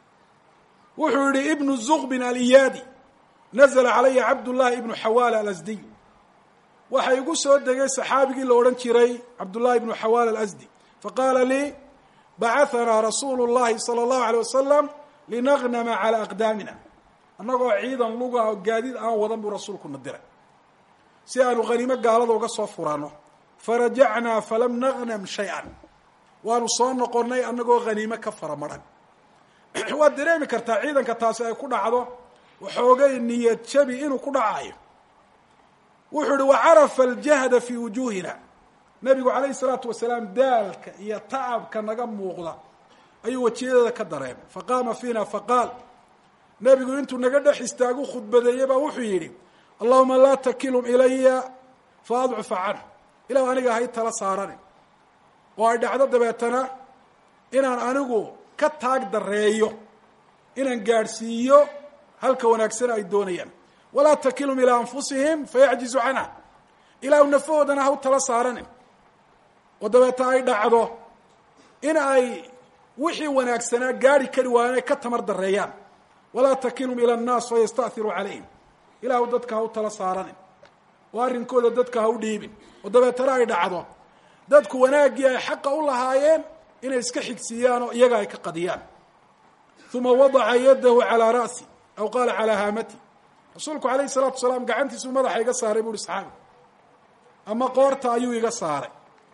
wuxuu yihi ibnu zuqbin aliyaadi nazla calaya cabdullahi ibnu xawaala alasdiy waxa igu soo degay saxaabigii la odhan jiray cabdullahi ibnu xawaala alasdi faqaala lii bacahanaa rasuulu llahi sala allahu alay wasalam linagnama calaa aqdaamina annagoo ciidan luga oo gaadiid aan wadan buu rasuulkuna diray si aanu haniimo gaalada uga soo furaano farajacnaa falam nagnam shay-an waanu soo noqonnay annagoo haniimo ka fara maran waad dareemi kartaa ciidanka taasi ay ku dhacdo waxoogay niyad jabi inuu ku dhacayo wuxuu ihi wacarafa aljahda fii wujuuhina nebigu calayhi salaatu wasalaam daalka iyo tacabka naga muuqda ayuu wajiyadeeda ka dareemay faqaama fiina faqaal nebigu intuu naga dhex istaagu khudbadeeyey baa wuxuu yidhi allahuma laa takilum ilaya fa adcufa canhu ilaw aniga hay tala saarani oo ay dhacdo dabeetana inaan anigu ka taag dareeyo inaan gaadhsiiyo halka wanaagsan ay doonayaan walaa takilum ilaa anfusihim fayacjizu canha ilaahu nafahoodana ha u tala saaranin oo dabeeta ay dhacdo in ay wixii wanaagsanaa gaari kari waayeen ay ka tamar dareeyaan walaa takilum ila annaas fayasta'hiruu calayhim ilaahu dadka ha u tala saaranin oo arrinkooda dadka ha u dhiibin oo dabeetana ay dhacdo dadku wanaaggii ay xaqa u lahaayeen inay iska xigsiiyaan oo iyaga ay ka qadiyaan uma wadaca yadahu calaa ra'si aw qaala calaa haamati rasuulku calayhi salaatu wasalaam gacantiisuu madaxa iga saaray bu uhi saxaabi ama qoorta ayuu iga saaray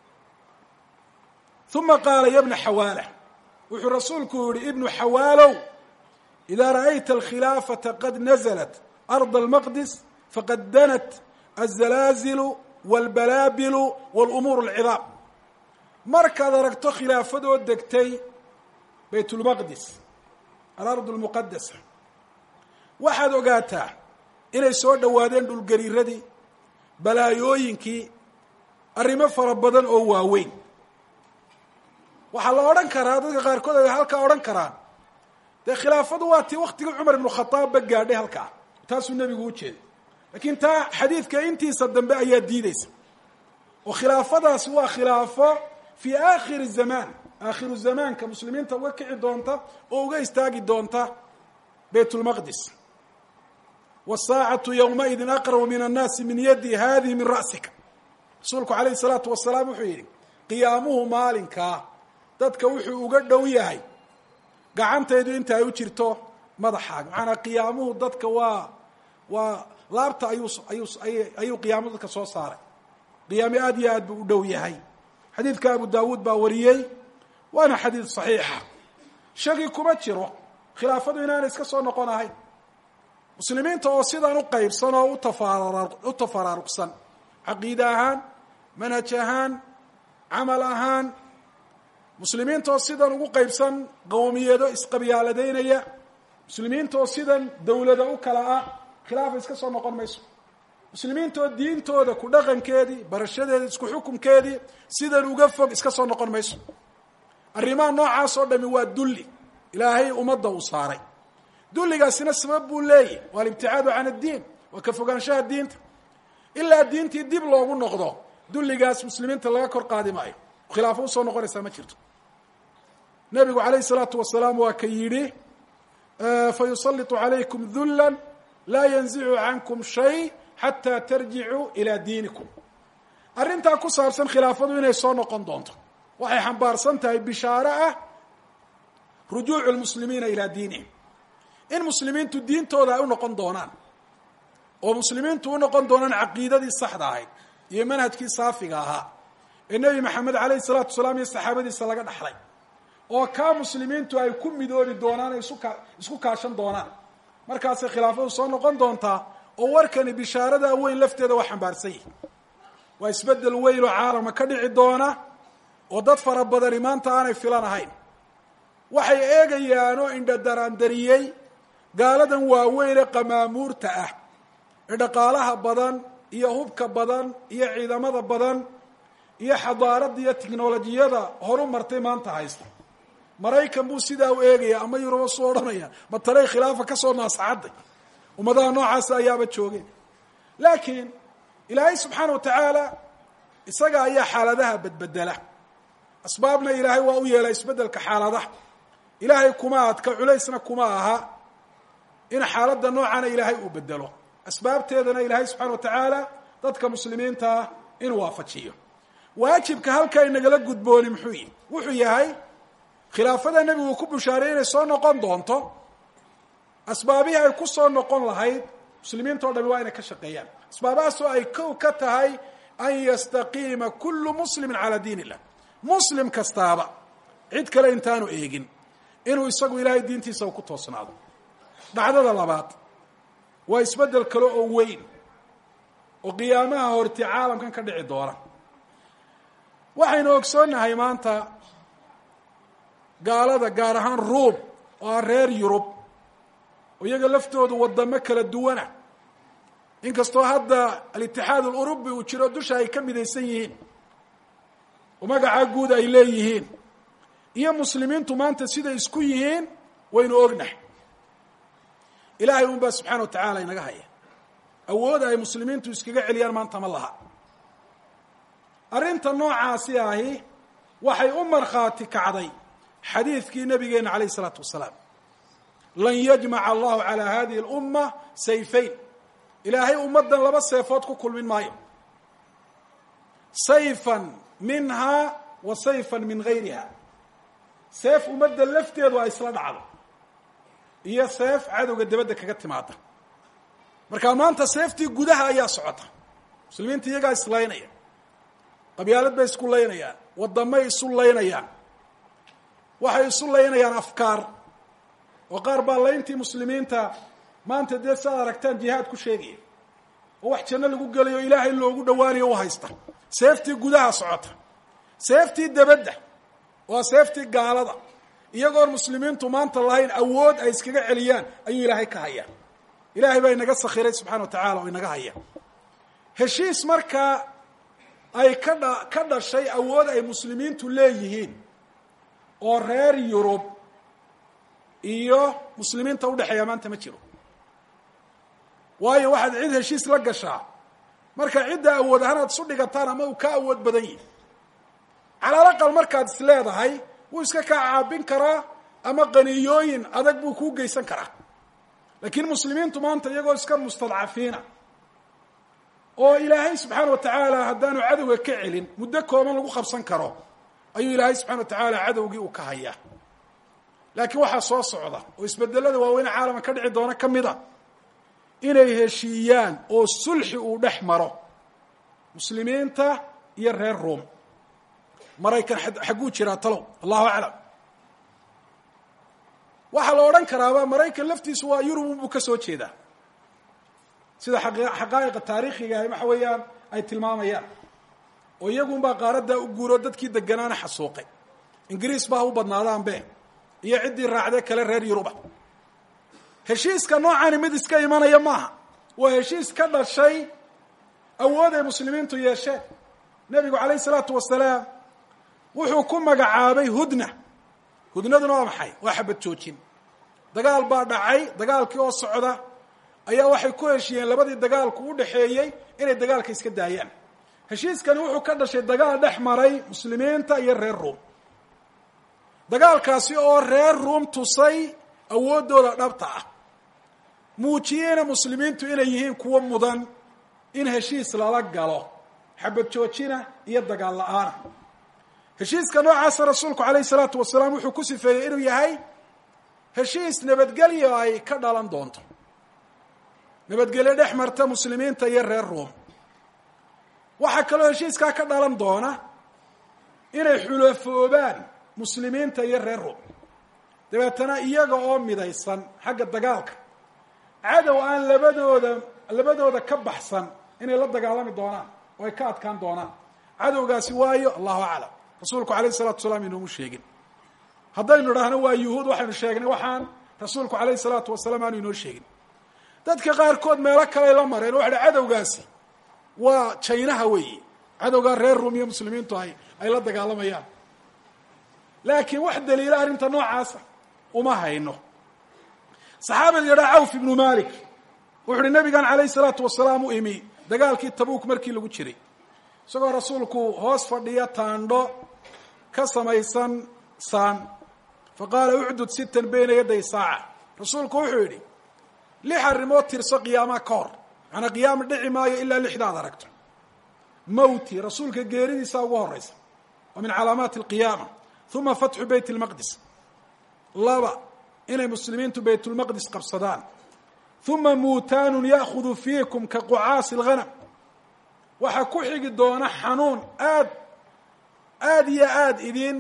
uma qaala ya bna xawaala wuxuu rasuulku yihi ibnu xawaalow idaa ra'ayta alkhilaafata qad naزlat arضa almaqdis faqad danat alzalaazilu wاlbalaabilu wاlumuur اlcidaam markaad aragto khilaafadoo degtay bayt اlmaqdis alard اlmuqadasa waxaad ogaataa inay soo dhowaadeen dhulgariiradii balaayooyinkii arrimo fara badan oo waaweyn waxaa la odhan karaa dadka qaarkood ay halkaa odhan karaan dee khilaafadu waa tii waktigii cumar ibnu khataab ba gaadhay halkaa taasuu nebigu u jeeday laakiin taa xadiidka intiisa dambe ayaa diideysa oo khilaafadaasi waa khilaafo fii aakhiri zamaan aakhiru zamaanka muslimiinta uga kici doonta oo uga istaagi doonta bayt lmaqdis wasaacatu yowmaidin aqrabu min annaasi min yadi hadihi min ra'sika rasuulku calayhi salaatu wasalaam wuxuu yidhi qiyaamuhu maalinkaa dadka wuxuu uga dhow yahay gacantaydu inta ay u jirto madaxaaga macanaa qiyaamuhu dadka waa waa laabta ayuu ayuu ayuu qiyaamuhu dadka soo saaray qiyaami aad iyo aad buu u dhow yahay xadiidka abu daawuud baa wariyey waana xadiid saxiixa shaki kuma jiro khilaafadu inaanay iska soo noqon ahayn muslimiinta oo sidan u qaybsan oo utafaara u tafaraaruqsan caqiide ahaan manhaj ahaan camal ahaan muslimiinta oo sidan ugu qaybsan qowmiyado isqabyaaladeynaya muslimiinta oo sidan dawlada u kala ah khilaafa iska soo noqon mayso muslimiinta oo diintooda ku dhaqankeedii barashadeedii isku xukumkeedii sidan uga fog iska soo noqon mayso arrimaha noocaas oo dhami waa dulli ilaahay ummadda uu saaray dulligaasina sabab buu leeyahy waa alibticaadu can addiin waa ka fogaanshaha diinta ilaa diintii dib loogu noqdo dulligaas muslimiinta laga kor qaadi maayo khilaafo usoo noqonaysaa ma jirto nebigu calayhi salaatu wasalaam waa ka yidhi fayusalitu calaykum dula laa yanzicu cankum shay xataa tarjicuu ilaa diinikum arrintaa ku saabsan khilaafadu inay soo noqon doonto waxay xambaarsan tahay bishaaro ah rujuucu lmuslimiina ilaa diinihim in muslimiintu diintooda ay u noqon doonaan oo muslimiintu u noqon doonaan caqiidadii saxda ahayd iyo manhajkii saafiga ahaa ee nebi maxamed calayhi salaatu wasalaam iyo saxaabadiisa laga dhaxlay oo kaa muslimiintu ay ku midoobi doonaan isuka isku kaashan doonaan markaasay khilaafadu soo noqon doontaa oo warkani bishaarada weyn lafteeda waa xambaarsan yihi waa isbedel weyn oo caalama ka dhici doona oo dad fara badani maanta aanay filan ahayn waxay eegayaan oo indha daraandariyey gaaladan waaweynee qamaamuurta ah ee dhaqaalaha badan iyo hubka badan iyo ciidamada badan iyo xadaaradda iyo tiknolojiyada horu martay maanta haysta maraykan buu sidaa u eegaya ama yuruba suu odhanaya ma talay khilaafa ka soo naasacadday ummadaha noocaasa ayaaba joogeen laakiin ilaahay subxaana wa tacaala isaga ayaa xaaladaha bedbedela asbaabna ilaahay waa u yeelay isbedelka xaaladaha ilaahay kuma adka culaysna kuma aha in xaaladda noocana ilaahay uu bedelo asbaabteedana ilaahay subxana wa tacaala dadka muslimiintaa inuu waafajiyo waajibka halkaa inagala gudbooni muxuu yihi wuxuu yahay khilaafada nebigu uu ku bushaaray inay soo noqon doonto asbaabihii ay ku soo noqon lahayd muslimiinta o dhami waa inay ka shaqeeyaan asbaabahaasoo ay kow ka tahay an yastaqiima kullu muslimin calaa diin illah muslim kastaaba cid kale intaanu eegin inuu isagu ilaahay diintiisa uu ku toosnaado dhacdada labaad waa isbeddel kale oo weyn oo qiyaamaha horti caalamkan ka dhici doona waxaynu ogsoonnahay maanta gaalada gaar ahaan ruub oo ah reer yurub oo iyaga laftoodu wadamo kala duwana inkastoo hadda alitixaad alurubi uu jiro dusha ay ka midaysan yihiin oo magacaa guud ay leeyihiin iyo muslimiintu maanta siday isku yihiin waynu ognahay ilaahay un baa subxaana wa tacaala inaga haya awooda ay muslimiintu iskaga celiyaan maanta ma laha arrinta noocaasi ahi waxay u markhaati kacday xadiidkii nabigeena calayh isalaatu wasalaam lan yajmaca allahu calaa hadihi alumma sayfayn ilaahay ummaddan laba seefood ku kulmin maayo sayfan minhaa wa sayfan min gayriha seef ummadda lafteedu ay isla dhacdo iyo seef cadowga dabadda kaga timaada markaa maanta seeftii gudaha ayaa socota muslimiinta iyagaa islaynaya qabyaalad bay isku laynayaan wadamay isu laynayaan waxay isu laynayaan afkaar oo qaar baa layntii muslimiinta maanta dee saad aragtaan jihaad ku sheegaya oo wax janno lagu gelayo ilaahay loogu dhawaanayo u haysta seeftii gudaha socota seeftii dabadda waa seeftii gaalada iyagoon muslimiintu maanta lahayn awood ay iskaga celiyaan ayuu ilaahay ka hayaa ilaahay baa inaga sakhiray subxana wa tacala oo inaga haya heshiis markaa ay ka dha ka dhashay awood ay muslimiintu leeyihiin oo reer yurub iyo muslimiinta udhexeeya maanta ma jiro. waayo waxaad cid heshiis la gashaa marka cidda awood ahaan aad isu dhigataan ama uu ka awood badan yihi. calal aqal markaad is leedahay wuu iska kaa caabin karaa ama qaniyooyin adag buu kuu geysan karaa. laakiin muslimiintu maanta iyagoo iska mustadcafiina oo ilaahay subxaana wa tacaala haddaanu cadowga ka celin muddo kooban lagu qabsan karo ayuu ilaahay subxana wa tacaala cadowgii uu ka hayaa. laakiin waxaa soo socda oo isbedelada waaweyn caalamka ka dhici doona ka mid a inay heshiiyaan oo sulxi uu dhex maro muslimiinta iyo reer ruom. maraykan xagguu jiraa talow allahu aclam. waxaa la odhan karaaba maraykan laftiisu waa yurub buu ka soo jeedaa sida xaqaa'iqa taariikhiga ah waxa weeyaan ay tilmaamayaan. oo iyagunbaa qaaraddaa u guuro dadkii deganaana xasuuqay. ingiriis baa u badnaadaanbe iyo ciddii raacdee kale reer yuruba. heshiiska noocani mid iska imanaya maaha. waa heshiis ka dhashay awood ay muslimiintu yeesheen. nebigu calayh isalaatu wasalaam wuxuu ku magacaabay hudna. hudnaduna waa maxay? waa xabad joojin. dagaal baa dhacay. dagaalkii oo socda ayaa waxay ku heshiiyeen labadii dagaalku u dhexeeyey inay dagaalka iska daayaan. heshiiskani wuxuu ka dhashay dagaal dhex maray muslimiinta iyo reer ruum. dagaalkaasi oo reer ruum tusay awooddooda dhabta ah, muujiyeyna muslimiintu inay yihiin kuwo mudan in heshiis lala galo, xabad joojina iyo dagaal la-aana. heshiiska noocaasa rasuulku calayhi salaatu wasalaam wuxuu ku sifeeyey inuu yahay heshiis nabadgelyo ay ka dhalan doonto. nabadgelyo dhex marta muslimiinta iyo reer ruum. waxaa kaloo heshiiskaa ka dhalan doona inay xulafoobaan muslimiinta iyo reer ruum. dabeetana iyaga oo midaysan xagga dagaalka, cadow aan labadooda labadooda ka baxsan inay la dagaalami doonaan oo ay ka adkaan doonaan. cadowgaasi waayo allahu aclam. rasuulku calayhi salatu wasalaam inoomu sheegin. haddaynu idhaahno waa yuhuud waxaynu sheegnay waxaan rasuulku calayhi salaatu wasalaam aanu inoo sheegin. dadka qaarkood meelo kaley la mareen waxa dha cadowgaasi waa jaynaha weeye. cadowgaa reer ruum iyo muslimiintu ay ay la dagaalamayaan. laakiin wax daliila arrinta noocaasa uma hayno. saxaabiga yadhaa cawf ibnu malik wuxu uhi nabigan calayhi salaatu wasalaam u imi dagaalkii tabuuk markii lagu jiray, isagoo rasuulku hoos fadhiya taandho ka samaysan saan. faqaala ucdud sittan bayna yaday saaca. rasuulku wuxuu yidhi lix arrimood tirso qiyaamaha ka hor. macnaa qiyaama dhici maayo ilaa lixdaad aragto. mawti, rasuulka geeridiisa ugu horeysa, wa min calaamaati alqiyaama. uma fatxu bayt lmaqdis. laba, inay muslimiintu baytulmaqdis qabsadaan. uma muutaanun ya'khudu fiikum ka qucaasi alghanam. waxaa ku xigi doona xanuun aad aada iyo aada idin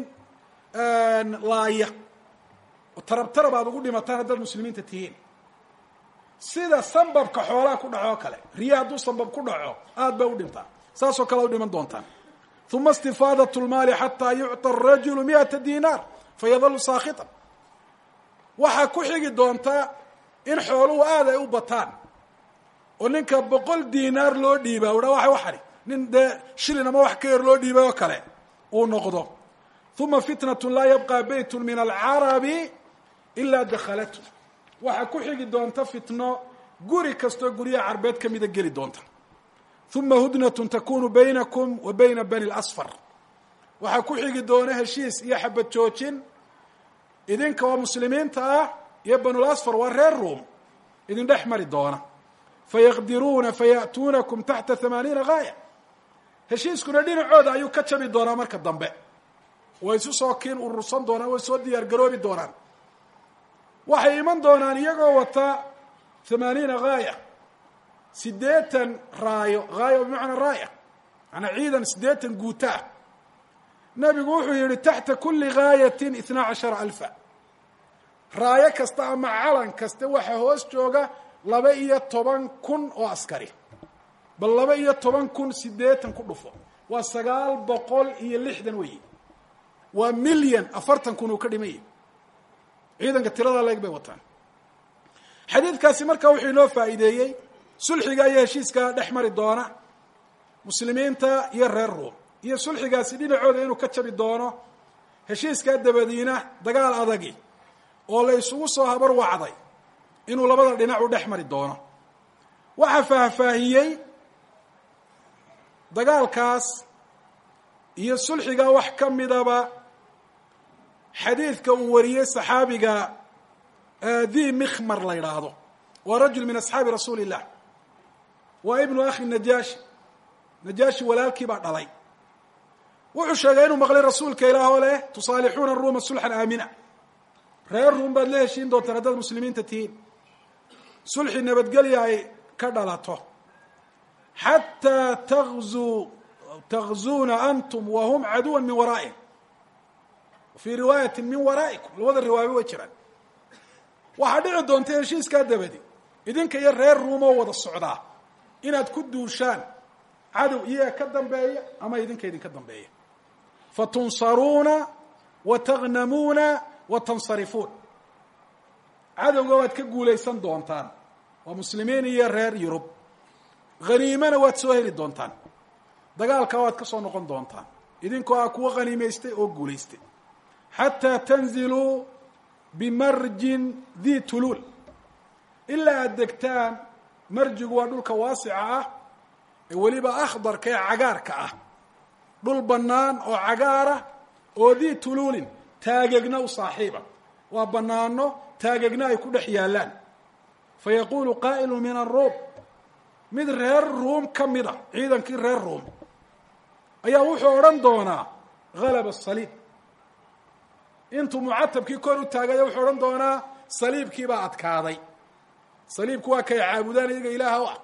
laaya oo tarab tarab aada ugu dhimataan haddaad muslimiinta tihiin, sida sambabka xoolaha ku dhaco o kale. riya hadduu sambab ku dhaco aada bay u dhintaan, saasoo kale u dhiman doontaan. uma istifaadat lmaali xataa yucطa arajulu miata dinaar fayadalu saakitan. waxaa ku xigi doontaa in xooluhu aada ay u bataan oo ninka boqol dinaar loo dhiiba ha waa waxani nin dee shilin ama wax ka yar loo dhiibay oo kale uu noqdo. uma fitnatu laa yabqa beytu min alcarabi ilaa dakhalathu. waxaa ku xigi doonta fitno guri kastoo guryaha carbeed ka mida geli doonta. uma hudnatun takunu baynakum wa bayna bani lasfar. waxaa ku xigi doona heshiis iyo xabad joojin idinka oo muslimiinta ah iyo banulasfar waa reer ruum idin dhex mari doona. fayaqdiruuna faya'tuunakum taxta hamaaniina gaaya. heshiiskuna dhinacooda ayuu ka jabi doonaa marka dambe. way isu soo kiin urursan doonaan, way soo diyaar garoobi doonaan. waxay iman doonaan iyagoo wata hamaaniina gaaya, siddeetan raayo. gaaya bimacnaa raaya, manaa ciidan siddeetan guutaa. nabigu wuxuu yihi taxta kuli gaayatin itnaa cashara alfa. raayo kasta ama calan kasta waxaa hoos jooga laba iyo toban kun oo askari. bal laba iyo toban kun siddeetan ku dhufo waa sagaal boqol iyo lixdan weyi. waa milyan afartan kun uu ka dhimay. ciidanka tirada leeg bay wataan. xadiidkaasi markaa wuxuu inoo faa'iideeyey sulxiga iyo heshiiska dhex mari doona muslimiinta iyo reer ruum, iyo sulxigaasi dhinacooda inuu ka jabi doono heshiiskaa dabadiina dagaal adagi oo la isugu soo habar wacday inuu labada dhinac u dhex mari doono. waxaa faahfaahiyey dagaalkaas iyo sulxiga wax ka midaba xadiidka uu wariyey saxaabiga dhi mikhmar la yidhaahdo, waa rajul min asxaabi rasuuli illah, waa ibnu akhi najaashi, najaashi walaalkii baa dhalay. wuxuu sheegay inuu maqlay rasuulka ilaah oo leh tusaalixuuna ruuma sulxan aamina, reer ruum baad la heshiin doontaan haddaad muslimiinta tihiin, sulxi nabadgelya ay ka dhalato, xataa tagzuu tagzuuna antum wahum caduwa min waraa'ihim, fii riwaayati min waraa'ikum, labada riwaayo way jiraan. waxaa dhici doonta heshiiskaa dabadi idinka iyo reer ruumoo wada socdaa inaad ku duushaan cadow iyaga ka dambeeya ama idinka idinka dambeeya, fatunsaruuna wa tagnamuuna wa tansarifuun, cadowga waad ka guulaysan doontaan, waa muslimiin iyo reer yurub, haniimana waad soo heli doontaan, dagaalkaa waad ka soo noqon doontaan idinkoo ah kuwa haniimaystay oo guulaystay, xataa tanziluu bimarjin dhi tuluul, ilaa aad degtaan, marjigu waa dhulka waasica ah ee weliba akhdarka ee cagaarka ah, dhul bannaan oo cagaara oo dhi tuluulin taagegna u saaxiiba, waa bannaano taagegna ay ku dhex yaallaan. fayaquulu qaa'ilu min aruum, mid reer ruum ka mida ciidankii reer ruum ayaa wuxuu odhan doonaa halaba asaliib, intuu mucatabkii kor u taagaya wuxuu odhan doonaa saliibkii baa adkaaday. saliibku waa kay caabudaan iyaga ilaaha u ah,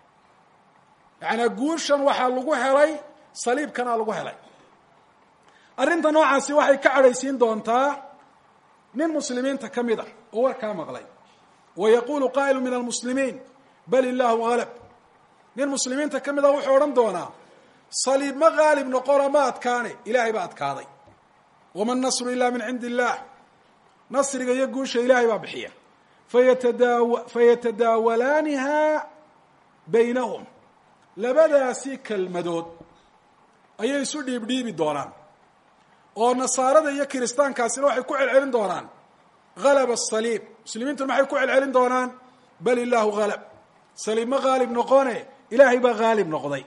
yacanaa guushan waxaa lagu helay saliibkanaa lagu helay. arrinta noocaasi waxay ka cadhaysiin doontaa nin muslimiinta ka mid a oo warkaa maqlay, wa yaquulu qaa'ilu min almuslimiin bal illaahu halab, nin muslimiinta ka mid a wuxuu odhan doonaa saliib ma haalib noqona ma adkaane ilaahay baa adkaaday, wama nasru ila min cindi illah, nasriga iyo guusha ilaahay baa bixiya. fayatadaawa fayatadaawalaaniha baynahum, labadaasi kelmadood ayay isu dhiibdhiibi doonaan, oo nasaarada iyo kiristaankaasina waxay ku celcelin doonaan halaba asaliib, muslimiintuna maxay ku celcelin doonaan bal illaahu halab, saliib ma haalib noqone ilaahay baa haalib noqday.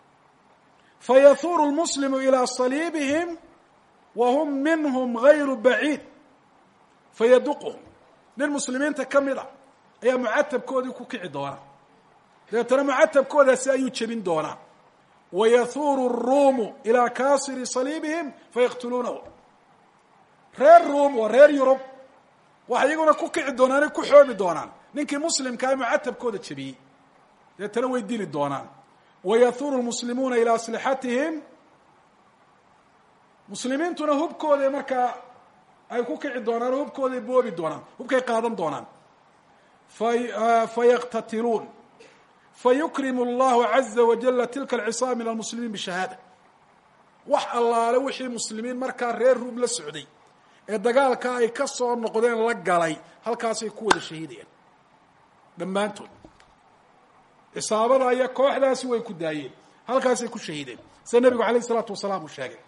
fayahuuru lmuslimu ilaa saliibihim wa hum minhum gayru baciid fayaduquhum, nin muslimiinta ka mid a ayaa mucatabkoodii ku kici doona, dabeetana mucatabkoodaasi ayuu jebin doonaa. wayahuuru الruumu ilaa kaasiri saliibihim fayaqtuluunahu, reer ruum waa reer yurub waxay iyaguna ku kici doonaan ay ku xoobi doonaan ninkii muslimkaa mucatabkooda jebiyey, dabeetana way dili doonaan. wayahuuru lmuslimuuna ilaa aslixatihim, muslimiintuna hubkooday markaa ay ku kici doonaan oo hubkooday boobi doonaan, hubkay qaadan doonaan. fayaqtatiluun fayukrimu allahu caza wajala tilka alcisaab min almuslimiin bishahaada, wax allaale wixii muslimiin markaa reer ruum la socday ee dagaalkaa ay ka soo noqdeen la galay, halkaasay ku wada shahiidayeen dhammaantood. cisaabada iyo kooxdaasi way ku daayeen, halkaasay ku shahiideen, sida nebigu alayh isalaatu wasalaam uu sheegay.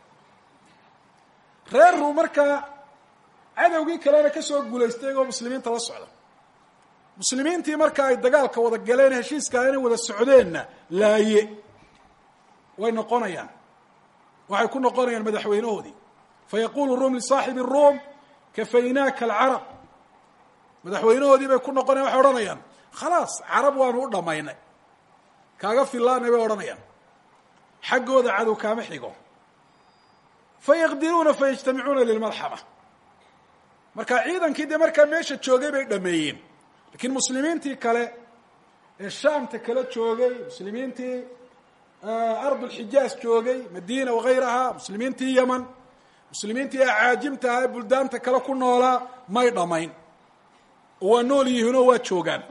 reer ruum markaa cadowgii kalena ka soo guulaystay oo muslimiinta la socda, muslimiintii marka ay dagaalka wada galeen heshiiskaa inay wada socdeenna laaye way noqonayaan, waxay ku noqonayaan madaxweynahoodii. fayaquulu ruum lisaaxibi ruum kafaynaaka alcarab, madaxweynahoodii bay ku noqonayan, waxay odhanayaan khalaas carab waanu u dhammaynay, kaaga fillaanay bay odhanayaan, xaggooda cadow kaama xigo. fayaqdiruuna fayajtamicuuna lilmalxama, marka ciidankii dee markaa meesha joogay bay dhameeyeen, lakiin muslimiintii kale ee shaamta kala joogay, muslimiintii ardulxijaaz joogay, madiina wagayraha, muslimiintii yeman, muslimiintii acaajimta aha ee buldaanta kale ku noolaa may dhamayn, oo waa nool yihiinoo waa joogaan.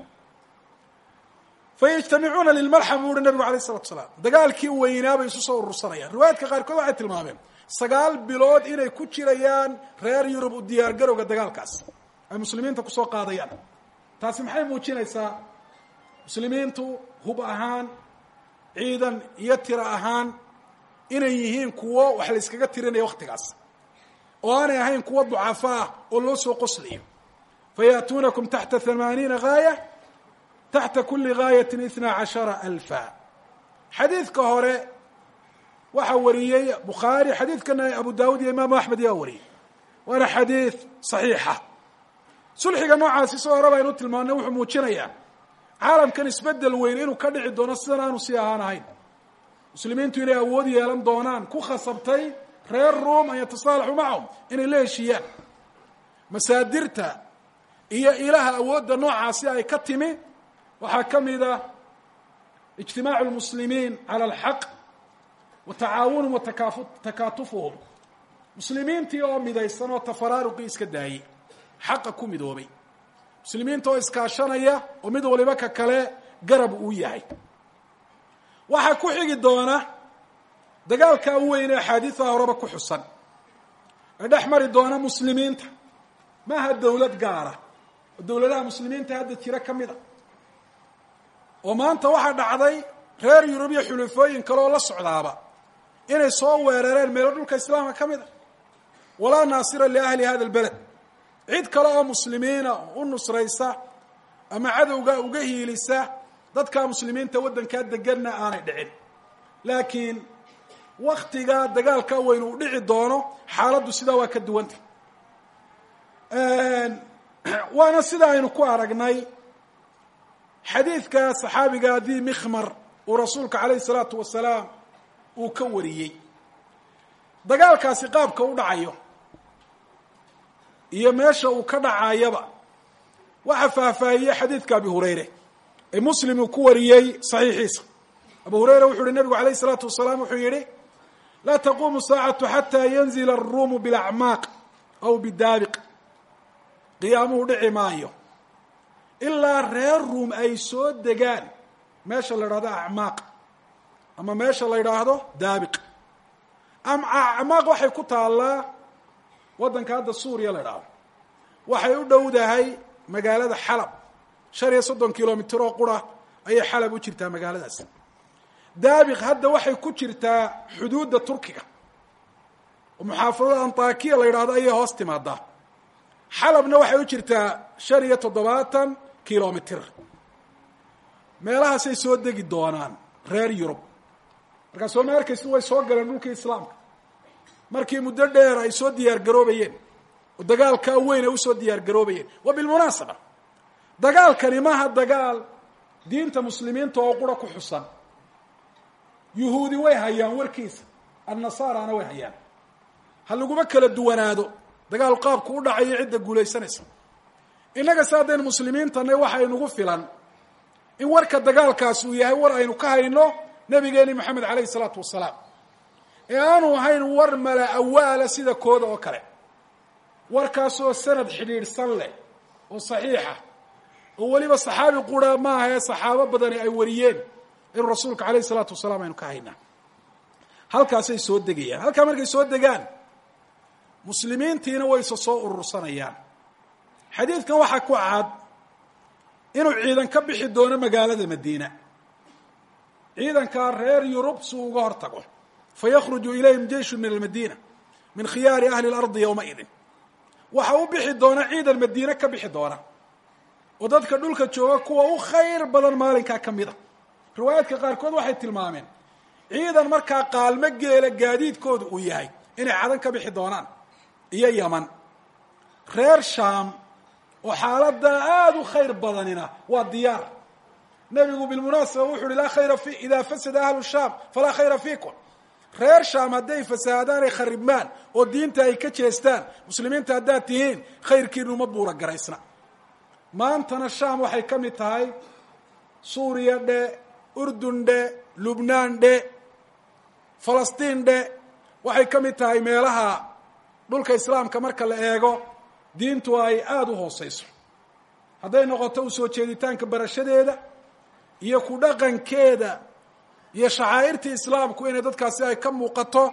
fayajtamicuuna lilmalxama bu uhi nabigu alayh isalatu salaam, dagaalkii weynaa bay isu soo urursanayaan. riwaayaadka qaarkood waxay tilmaameen sagaal bilood inay ku jirayaan reer yurub u diyaar garowga dagaalkaas ay muslimiinta kusoo qaadayaan. taasi maxay muujinaysaa? muslimiintu hub ahaan, ciidan iyo tiro ahaan inay yihiin kuwo wax la iskaga tirinaya waktigaas, oo aanay ahayn kuwa ducafo ah oo loo soo qoslayo fayaatuunakum taxta hamaaniina gaaya taxta kuli gaayatin ithnaa cashara alfa xadiidka hore waxaa wariyey bukhaari, xadiidkana abu daawud iyo imaamu axmed yaa wariyey, waana xadiid saxiixa. sulxiga noocaasi soo hore baynu tilmaanay wuxuu muujinayaa caalamkan isbedel weyn inuu ka dhici doono sidan aanu sii ahaan ahayn. muslimiintu inay awood yeelan doonaan ku khasabtay reer ruom an yatasaalaxuu macahum inay la heshiiyaan. masaadirta iyo ilaha awoodda noocaasi ay ka timi waxaa ka mid ah ijtimaacu lmuslimiin cala alxaq wa tacaawunhum wa takaafu takaatufuhum. muslimiintii oo midaysan oo tafaraaruqii iska daayey, xaqa ku midoobay. muslimiinta oo iskaashanaya oo mid waliba ka kale garab uu yahay. waxaa ku xigi doona dagaalkaa weyn ee axaadiidaha horeba ku xusan ee dhex mari doona muslimiinta, maaha dawlad gaara oo dawladaha muslimiinta hadda jira ka mid a. oo maanta waxaa dhacday reer yurub iyo xulufooyin kale oo la socdaaba inay soo weerareen meelo dhulka islaamka ka mid a. walaa naasira liahli hada albeled, cid kale oo muslimiina u nusraysa ama cadowga uga hiilisa dadka muslimiinta waddankaa deganna aanay dhicin. laakiin waktiga dagaalka weyn uu dhici doono xaaladdu sidaa waa ka duwanta. waana sida aynu ku aragnay xadiidka saxaabiga di mikhmar uu rasuulka calayhi salaatu wasalaam uu ka wariyey. dagaalkaasi qaabka u dhacayo iyo meesha uu ka dhacayaba waxaa faahfaahiyey xadiidka abi hurayre ee muslim uu ku wariyey saxiixiisa. abu hurayra wuxuu yihi nabigu alayh الsalaatu wasalaam wuxuu yihi laa taquumu saacatu xataa yanzila aلruumu bilacmaaq aw bidaabiq. qiyaamuhu dhici maayo ilaa reer ruum ay soo degaan meesha la idhahdo acmaaq ama meesha la yidhaahdo daabiq. acmaaq waxay ku taallaa waddanka hadda suuriya la idhaahdo. waxay u dhowdahay magaalada xalab, shan iyo soddon kilomitr oo qura ayay xalab u jirtaa magaaladaas. daabiq hadda waxay ku jirtaa xuduudda turkiga oo muxaafadada antakiya la yidhahdo ayay hoos timaadaa. xalabna waxay u jirtaa shan iyo toddobaatan kilomitr. meelahaasay soo degi doonaan reer yurub. markaa soo ma arkaysi way soo galeen dhulkii islaamka markii muddo dheer ay soo diyaar garoobayeen oo dagaalkaa weyn ay usoo diyaar garoobayeen. wa bilmunaasaba dagaalkani maaha dagaal diinta muslimiinta oo qura ku xusan. yuhuudi way hayaan warkiisa, annasaarana way hayaan. ha laguma kala duwanaado dagaal qaabku u dhacayo cidda guulaysanaysa. innaga si haddaynu muslimiintana waxa inugu filan in warka dagaalkaas uu yahay war aynu ka hayno nabigeeni maxamed calayhi salaatu wasalaam, ee aanu ahayn war mala awaala sida kooda oo kale. warkaasoo sanad xidhiidhsan leh oo saxiixa oo weliba saxaabi qura maaha ee saxaabo badani ay wariyeen inuu rasuulka calayhi salaatu wasalaam aynu ka haynaa. halkaasay soo degayaan. halkaa markay soo degaan muslimiintiina way isa soo urursanayaan. xadiidkan waxaa ku cad inuu ciidan ka bixi doono magaalada madiina. ciidankaa reer yurub si uu uga hor tago fayakhruju ilayhim jeyshun min almadiina min khiyaari ahli اlardi yowmaidin. waxa u bixi doona ciidan madiine ka bixi doona oo dadka dhulka jooga kuwa u khayr badan maalinkaa ka mid a. riwaayaadka qaarkood waxay tilmaameen ciidan markaa qaalmo geela gaadiidkooda uu yahay inay cadan ka bixi doonaan iyo yaman. reer shaam oo xaaladda aada u khayr badanina waa diyaar. nebigu bilmunaasaba wuxu uhi laa khayra fi idaa fasada ahlu shaam falaa khayra fiikum. reer shaam hadday fasaadaan ay kharibmaan oo diinta ay ka jeestaan, muslimiinta haddaad tihiin khayrkiinu ma buura garaysna. maantana shaam waxay ka mid tahay suuriya dhe, urdun dhe, lubnaan dhe, falastiin dhe. waxay ka mid tahay meelaha dhulka islaamka marka la eego diintu ay aada u hooseyso. hadday noqoto usoo jeeditaanka barashadeeda iyo ku dhaqankeeda iyo shacaa'irtii islaamku inay dadkaasi ay ka muuqato.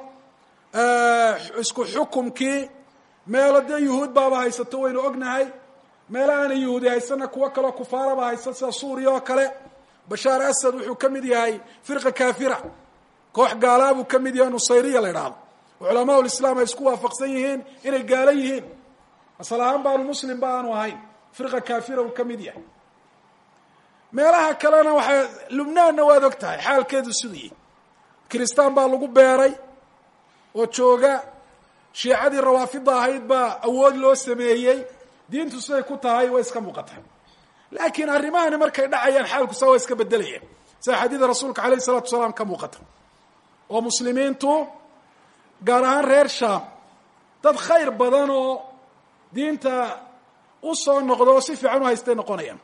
isku xukumkii meelo dee yuhuud baaba haysato waynu ognahay, meelo aana yuhuudi haysana kuwo kaleo kufaaraba haysa sida suuriya oo kale. bashaar asad wuxuu ka mid yahay firqa kaafira, koox gaalaabuu ka mid yahay nusayriya la idhaahdo culamaa ulislaam ay isku waafaqsan yihiin inay gaalo yihiin asal ahaan baanu muslim ba aanu ahayn firqa kaafira uu ka mid yahay meelaha kalena waxay lubnaanna waad og tahay xaalkeedu sidii kiristaan baa lagu beeray oo jooga shiicadii rawaafida ahayd baa awood loo sameeyey diintu siday ku tahay way iska muuqataa laakiin arrimahani markay dhacayaan xaalku saa waa iska bedelayeen sida xadiida rasuulka alayh isalatu wasalaam ka muuqata oo muslimiintu gaar ahaan reer shaam dad khayr badan oo diinta u soo noqdo oo si fiican u haystay noqonayaan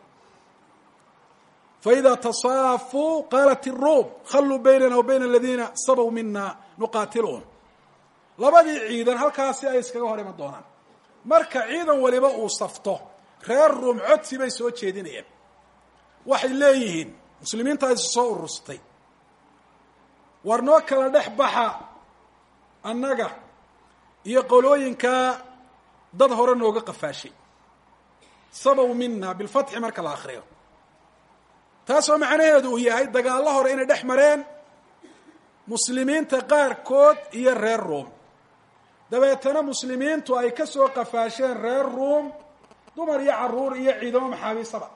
faida tasaafuu qaalat iruum khalluu baynana wa bayna aladiina sabow mina nuqaatiluhum labadii ciidan halkaasi ay iskaga hor iman doonaan marka ciidan waliba uu safto reer ruum codsi bay soo jeedinayaan waxay leeyihiin muslimiinta isu soo ururstay war noo kala dhex baxa annaga iyo qolooyinkaa dad hore nooga qafaashay sabow mina bilfatxi marka la akriyo taasoo macnaheedu uu yahay dagaallo hore inay dhex mareen muslimiinta qaarkood iyo reer ruum dabeetana muslimiintu ay ka soo qafaasheen reer ruum dumar iyo carruur iyo ciidamo maxaabiisaba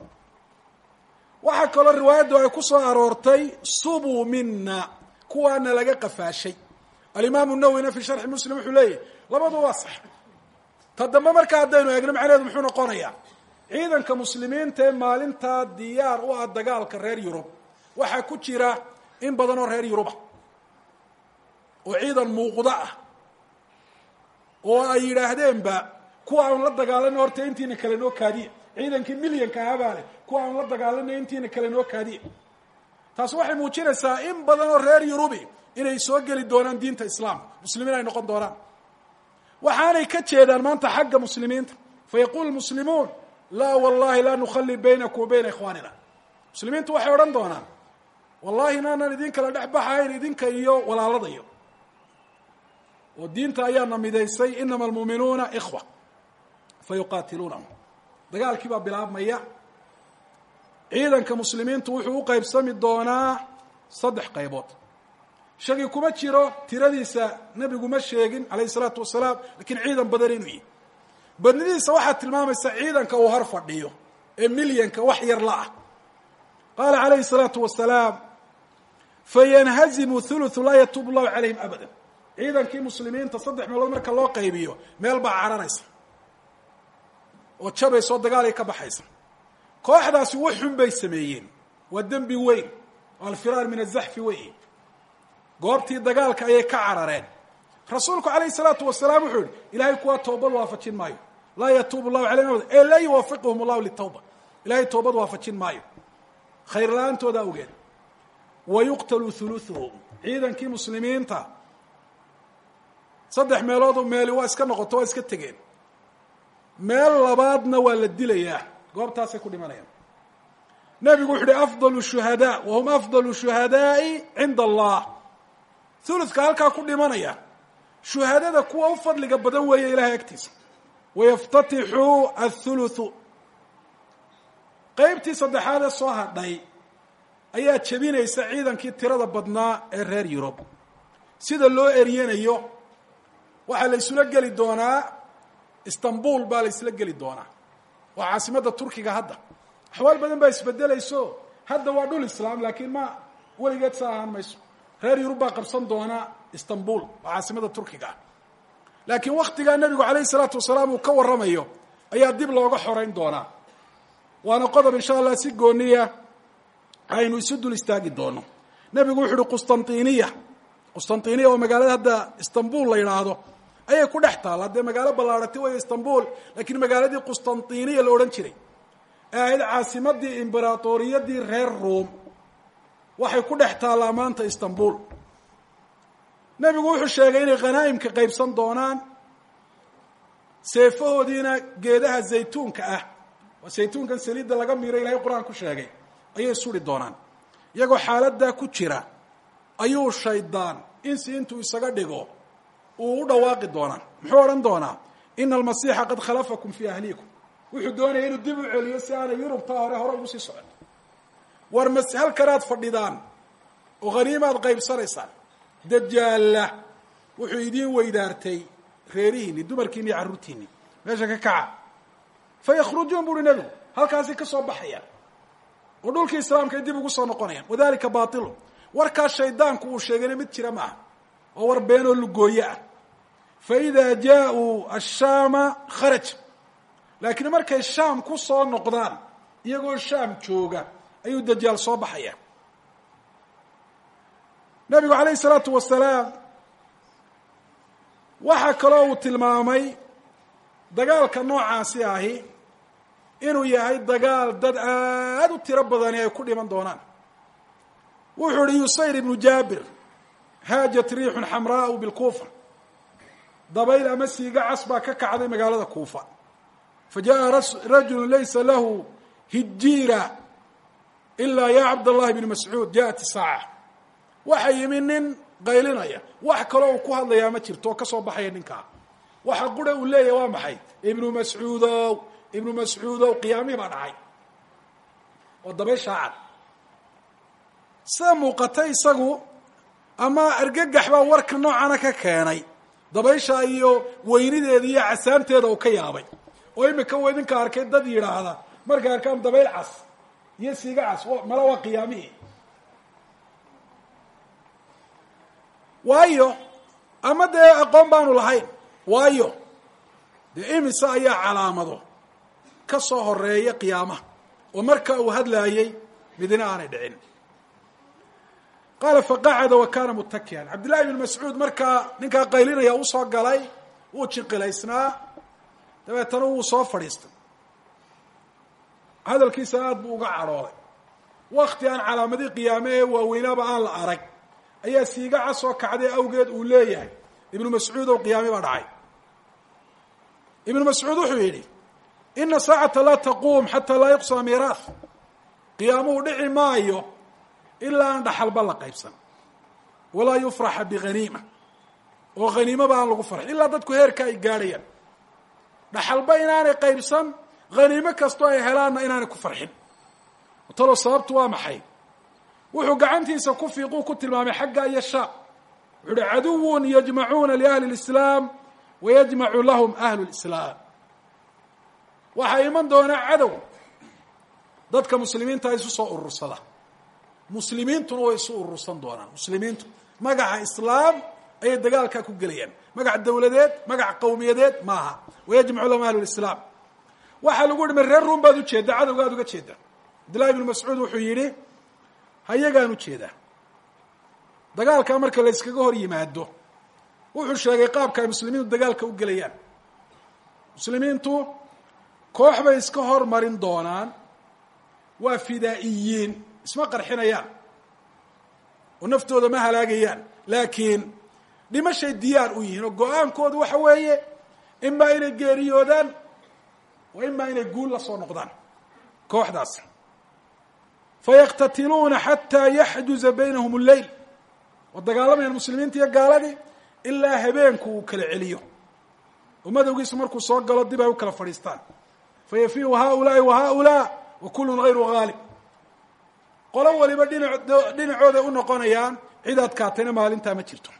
waxaa kaloo riwaayaddu ay ku soo aroortay subuu mina kuwaana laga qafaashay alimaamu nawwina fi sharxi muslim wuxuu leeyahy labadu waa sax ta dambe marka haddaynu eegno macnaheedu muxuu noqonayaa ciidanka muslimiinta ee maalintaa diyaar u ah dagaalka reer yurub waxaa ku jira in badan oo reer yuruba oo ciidan muuqda ah oo ay yidhaahdeenba kuwa aan la dagaalana horta intiina kale noo kaadiya ciidankii milyanka ahabaa leh kuwa aan la dagaalana intiina kale noo kaadiya taas waxay muujinaysaa in badan oo reer yurubi inay soo geli doonaan diinta islaamka muslimiin ay noqon doonaan waxaanay ka jeedaan maanta xagga muslimiinta fayaquulu muslimuun laa wallahi laa nukhali baynakum wa bayna ikhwaanina muslimiintu waxay odhan doonaan wallahi inaanan idin kala dhex baxayn idinka iyo walaaladayo oo diinta ayaana midaysay inama almuuminuuna ikhwa fa yuqaatiluunahum dagaalkii baa bilaabmaya ciidanka muslimiintu wuxuu u qaybsami doonaa saddex qaybood shaki kuma jiro tiradiisa nebigu ma sheegin alayhi salaatu wasalaam lakiin ciidan badan inuu yihi badnidiisa waxaad tilmaamaysa ciidanka uu hor fadhiyo ee milyanka wax yar la ah qaala calayhi salaatu wasalaam fayanhazimu thuluthu laa yatuubu llahu calayhim abada ciidankii muslimiinta saddex meelood marka loo qaybiyo meel baa cararaysa oo jabaysa oo dagaal ay ka baxaysa kooxdaasi wax xun bay sameeyeen waa dembi weyn oo alfiraar min azaxfi wey goobtii dagaalka ayay ka carareen rasuulku calayhi salaatu wasalaam wuxuu yihi ilahay kuwaa toobad waafajin maayo laa yatuubu llahu calayhim abada ee laa yuwaafiquhum allahu litawba ilahay toobad waafajin maayo khayr la-aantooda awgeed wa yuqtalu thuluthuhum ciidankii muslimiinta saddex meeloodu meeli waa iska noqoto waa iska tegeen meel labaadna waa la dilayaa goobtaasay ku dhimanayaan nebigu wuxu uhi afdalu shuhadaa wahum afdalu shuhadaai cinda allah thuluthka halkaa ku dhimanaya shuhadada kuwa u fadliga badan weeye ilahay agtiisa wayaftatixu athuluthu qeybtii saddexaad ee soo hadhay ayaa jebinaysa ciidankii tirada badnaa ee reer yurub sida loo eryanayo waxaa la isula geli doonaa istanbul baa la isla geli doonaa waa caasimadda turkiga hadda axwaal badan baa isbedelayso hadda waa dhul islaam laakiin ma weligeed sa ahaan mayso reer yurub baa qabsan doona istanbul waa caasimadda turkiga ah laakiin waktigaa nebigu calayhi salaatu wasalaam uu ka warramayo ayaa dib looga xoreyn doonaa waana qodob insha allah si gooniya aynu isu dul istaagi doono nebigu wuxu uhi qustantiniya qustantiniya oo magaalada hadda istanbul la yidhaahdo ayay ku dhex taalla haddee magaalo ballaaratay way istanbul laakiin magaaladii qustantiniya la odhan jiray ee ahayd caasimadii imberatoriyadii reer ruum waxay ku dhex taallaa maanta istanbul nebigu wuxuu sheegay inay khanaa'imka qaybsan doonaan seefahoodiina geedaha zaytuunka ah waa saytuunkan saliidda laga miiro ilahay qur-aan ku sheegay ayay suri doonaan iyagoo xaaladdaa ku jira ayuu shaydaan insi intuu isaga dhigo uu u dhawaaqi doonaa muxuu odhan doonaa ina almasiixa qad khalafakum fii ahliikum wuxuu doonaya inuu dib u celiyo si aanay yurubtaa hore hore ugu sii socon war mas halkanaad fadhidaan oo khaniimaad qaybsanaysaan dajaalla wuxuu idiin weydaartay reerihiinni dumarkiini iyo carruurtiinni meesha ka kaca fayakhrujuun buuhi nebigu halkaasi ka soo baxayaan oo dhulkii islaamka ay dib ugu soo noqonayaan wadalika batilun warkaas shaydaanku uu sheegayna mid jira maaha oo war beenoo lugooye ah faida jaa-uu ashaama kharaj laakiin markay shaam ku soo noqdaan iyagoo shaam jooga ayuu dajaal soo baxaya nabigu calayhi salaatu wasalaam waxaa kaloo uu tilmaamay dagaalka noocaasi ahi inuu yahay dagaal dad aada u tiro badani ay ku dhiman doonaan wuxuu ihi yusayr ibnu jaabir haajat riixun xamraau bilkuufa dabayl ama siiga cas baa ka kacday magaalada kuufa fa jaa rajulu laysa lahu hijiira ilaa ya cabdallahi bni mascuud jaءat isaaca waxa yimi nin qaylinaya wax kaloo uu ku hadlayaa ma jirto oo ka soo baxaya ninkaa waxa qura uu leeyahay waa maxay ibnu mascuudow ibnu mascuudow qiyaamihii baa dhacay oo dabayshaa cad sida muuqata isagu ama argagax baa warka noocana ka keenay dabaysha iyo weynideeda iyo casaanteeda uu ka yaabay oo imika u idinka arkay dad yidhaahda markay arkaan dabayl cas iyo siiga cas mala waa qiyaamihii waayo ama dee aqoon baanu lahayn waayo dee imise ayaa calaamado ka soo horeeya qiyaamaha oo marka uu hadlaayey midina aanay dhicin qaala faqacada wa kaana mutakiyan cabdillahi ibn mascuud markaa ninkaa qaylinaya usoo galay wuu jiqilaysnaa dabeetana wuu soo fadhiistay hadalkiisa aad buu uga cadhooday wakti aan calaamadii qiyaame ee waaweynaaba aan la arag ayaa siiga cas oo kacday awgeed uu leeyahay ibnu mascuud ow qiyaami baa dhacay ibnu mascuud wuxuu yidhi ina saacata laa taquum xataa laa yuqsama miiraah qiyaamuhu dhici maayo ilaa aan dhaxalba la qaybsan walaa yufraxa bighaniima oo haniimaba aan lagu farxin ilaa dadku heerka ay gaadhayaan dhaxalba inaanay qaybsan haniimo kastoo ay helaanna inaanay ku farxin talo sababtu waa maxay wuxuu gacantiisa ku fiiquu ku tilmaamay xagga iyo shaam wuxuu uhi caduwun yajmacuuna liahli lislaam wayajmacu lahum ahlu lislaam waxaa iman doonaa cadow dadka muslimiinta isu soo urursada muslimiintuna way isu urursan doonaan muslimiintu magaca islaam ayay dagaalkaa ku gelayaan magac dawladeed magac qawmiyadeed maaha wayajmacu lahum ahlu lislaam waxaa lagu yihi ma reer ruum baad ujeeddaa cadowgaad uga jeeda cabdillahi ibnu mascuud wuxuu yidhi hayagaan ujeedaa dagaalkaa marka la yskaga hor yimaado wuxuu sheegay qaabka ay muslimiintu dagaalka u gelayaan muslimiintu koox bay iska hormarin doonaan waa fidaa'iyiin isma qarxinayaan oo naftooda ma halaagayaan laakiin dhimashay diyaar u yihiin oo go-aankoodu waxa weeye imaa inay geeriyoodaan wa imaa inay guul la soo noqdaan kooxdaas fayaktatiluuna xataa yaxjuza baynahum alleyl oo dagaalamayaan muslimiinta iyo gaaladii ilaa habeenku uu kala celiyo oo madowgiisu markuu soo galo dib ay u kala fadhiistaan fayafiu haulaai wa haulaa wa kullun hayru haalib qolo waliba dhina dhinacooday u noqonayaan cid adkaatayna maalintaa ma jirto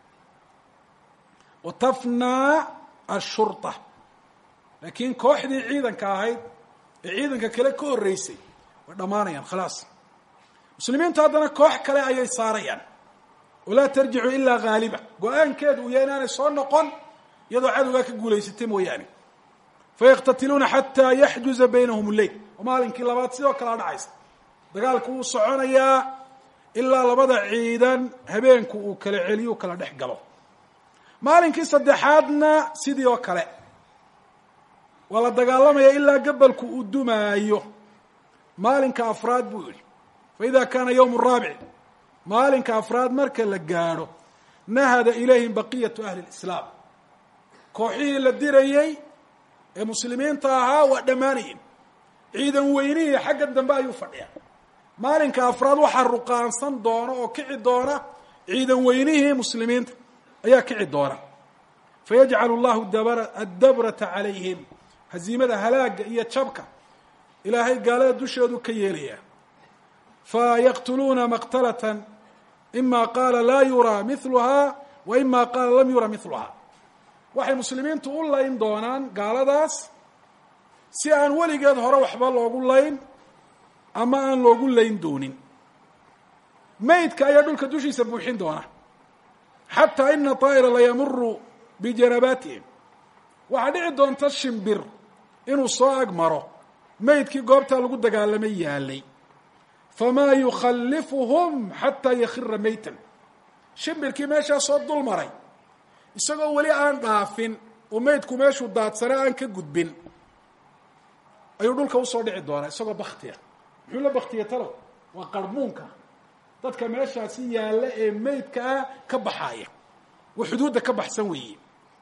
wa tafnaa ashurta laakiin kooxdii ciidanka ahayd ee ciidanka kale ka horreysay way dhammaanayaan khalaas muslimiintu haddana koox kale ayay saarayaan oo laa tarjicu ilaa haaliba go-aankeedu uu yahay inaanay soo noqon iyadoo cadowgaa ka guulaysatay mooyaane fayaktatiluuna xataa yaxjuza baynahum alleyl oo maalinkii labaad sidoo kalea dhacaysa dagaalku wuu soconayaa ilaa labada ciidan habeenku uu kala celiyo u kala dhex galo maalinkii saddexaadna sidii oo kale waa la dagaalamaya ilaa gabalku uu dumaayo maalinka afraad buu yihi faida kaana yowm raabic maalinka afraad marka la gaadho nahada ilayhim baqiyatu ahli lislaam kooxihii la dirayey ee muslimiinta ahaa waa dhammaanayeen ciidan weynihii xagga dambe ayuu fadhiyaa maalinka afraad waxaa ruqaansan doona oo kici doona ciidan weynihii muslimiinta ayaa kici doona fayajcalu llahu addabrata calayhim haziimada halaaga iyo jabka ilaahay gaalada dusheedu ka yeelayaa fayaqtuluuna maqtalatan ima qaala laa yuraa miluhaa wa ima qaala lam yura miluhaa waxay muslimiintu u layn doonaan gaaladaas si aan weligeed hore waxba loogu layn ama aan loogu layn doonin maydka ayaa dhulka dushiisa buuxin doona xataa ina طaa'ira layamuru bijanabaatihim waxaa dhici doonta shimbir inuu soo ag maro maydkii goobtaa lagu dagaalamay yaalay famaa yukhalifuhum xataa yakhira maytan shimbirkii meeshaa soo dul maray isagoo weli aan dhaafin oo maydku meeshuu daadsana aan ka gudbin ayuu dhulka usoo dhici doonaa isagoo baktiya muxuu la baktiya talo waa qarmuunka dadka meeshaasi yaalla ee maydka ah ka baxaaya wa xuduudda ka baxsan weeye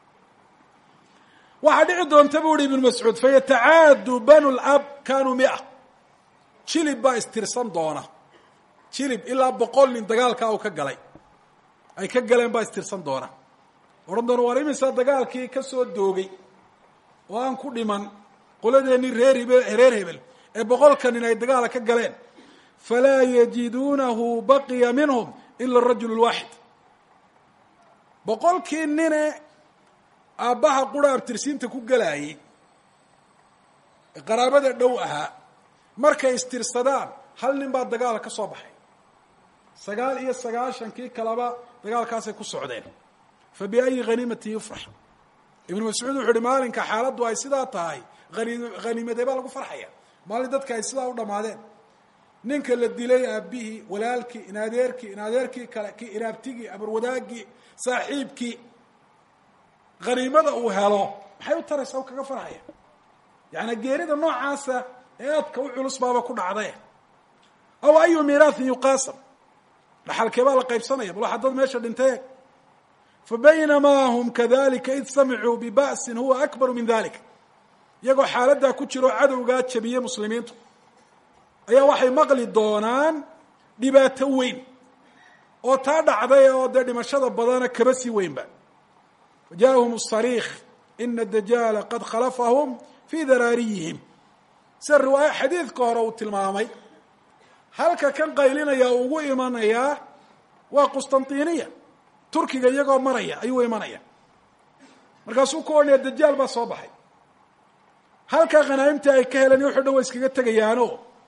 waxaa dhici doonta buu ihi ibnu mascuud fayatacaadu banu lab kaanuu mia jilib baa istirsan doona jilib ilaa boqol nin dagaalkaa uu ka galay ay ka galeen baa istirsan doona odhan doona war imisa dagaalkii ka soo doogay oo aan ku dhiman qoladeennii reer hebel reer hebel ee boqolka nin ay dagaala ka galeen falaa yajiduunahu baqiya minhum ila arajul lwaaxid boqolkii nine aabbaha qura abtirsiinta ku gelaayay ee qaraabada dhow ahaa markay istirsadaan hal nin baa dagaala ka soo baxay sagaal iyo sagaashankii kaleba dagaalkaasay ku socdeen fa biayi haniimati yufrax ibnu mascuud wuxu uhi maalinka xaaladdu ay sidaa tahay ani haniimadee baa lagu farxaya maalin dadka ay sidaa u dhammaadeen ninka la dilay aabbihii walaalkii inadeerkii inadeerkii kale kii inaabtigii abarwadaagii saaxiibkii haniimada uu helo maxay u taraysaa u kaga farxaya yaani geerida noocaasa ee aadka u culus baaba ku dhacday aw ayu miiraahin yuqaasam dhaxalkee baa la qaybsanaya bal waxaa dad meesha dhintay fa baynamaa hum kadalika id samicuu biba'sin huwa akbaru min dalik iyagoo xaaladdaa ku jiro cadowgaa jabiyey muslimiintu ayaa waxay maqli doonaan dhibaato weyn oo taa dhacday oo dee dhimashada badana kaba sii weynba fajaءahum الصariikh ina dajaala qad khalafahum fii daraariyihim sida riwaaya xadiidka hore uu tilmaamay halka kan qaylinaya ugu imanayaa waa qustantiniya turkiga iyagoo maraya ayuu imanaya markaasuu ku odhanaya dajaal baa soo baxay halkaa khanaa'imtii ay ka heleen wuxuu dhan wa iskaga tegayaano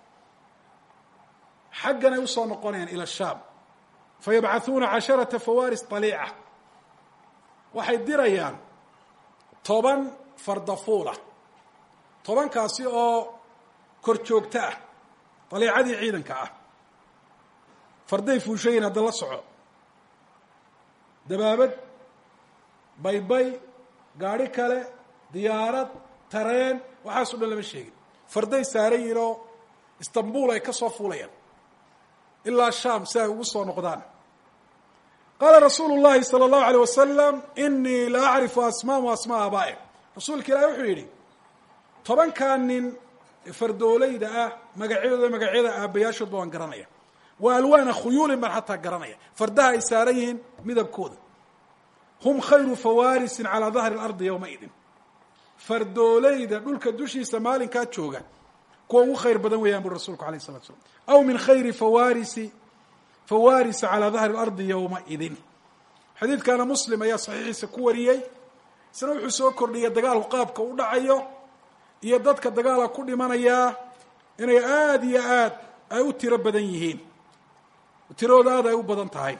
xaggan ay usoo noqonayaan ila shaam fayabcathuuna casharata fawaris طaliica waxay dirayaan toban fardafuula tobankaasi oo kor joogto ah daliicadii ciidanka ah farday fuushayin hadda la soco dabaabad baybay gaadhi kale diyaarad tareen waxaasoo dhan lama sheegin farday saaran yihin oo istanbul ay ka soo fuulayaan ilaa shaam si ay ugu soo noqdaan qaala rasuulu llahi salى اllahu alيyه wasalam inii la acrifu asmaa wa asmaa aaba'im rasuulka ilahi wuxuu yidhi tobankaa nin fardoolayda ah magacyadooda magacyada aabayaashoodba waan garanaya wa alwaana khuyuulin baan xataa garanaya fardaha ay saaran yihiin midabkooda hum khayru fawaarisin calaa dahri اlardi yowmaidin fardoolayda dhulka dushiisa maalinkaa jooga kuwa ugu khayr badan weeyaan buri rasulku alayh الsalatu slam aw min khayri fawarisi fawarisa calaa dahri اlardi yowmaidin xadiidkana muslim ayaa saxiixiisa ku wariyey isna wuxuu soo kordhiyay dagaalku qaabka u dhacayo iyo dadka dagaala ku dhimanayaa inay aada iyo aad ay u tiro badan yihiin tirooda aad ay u badan tahay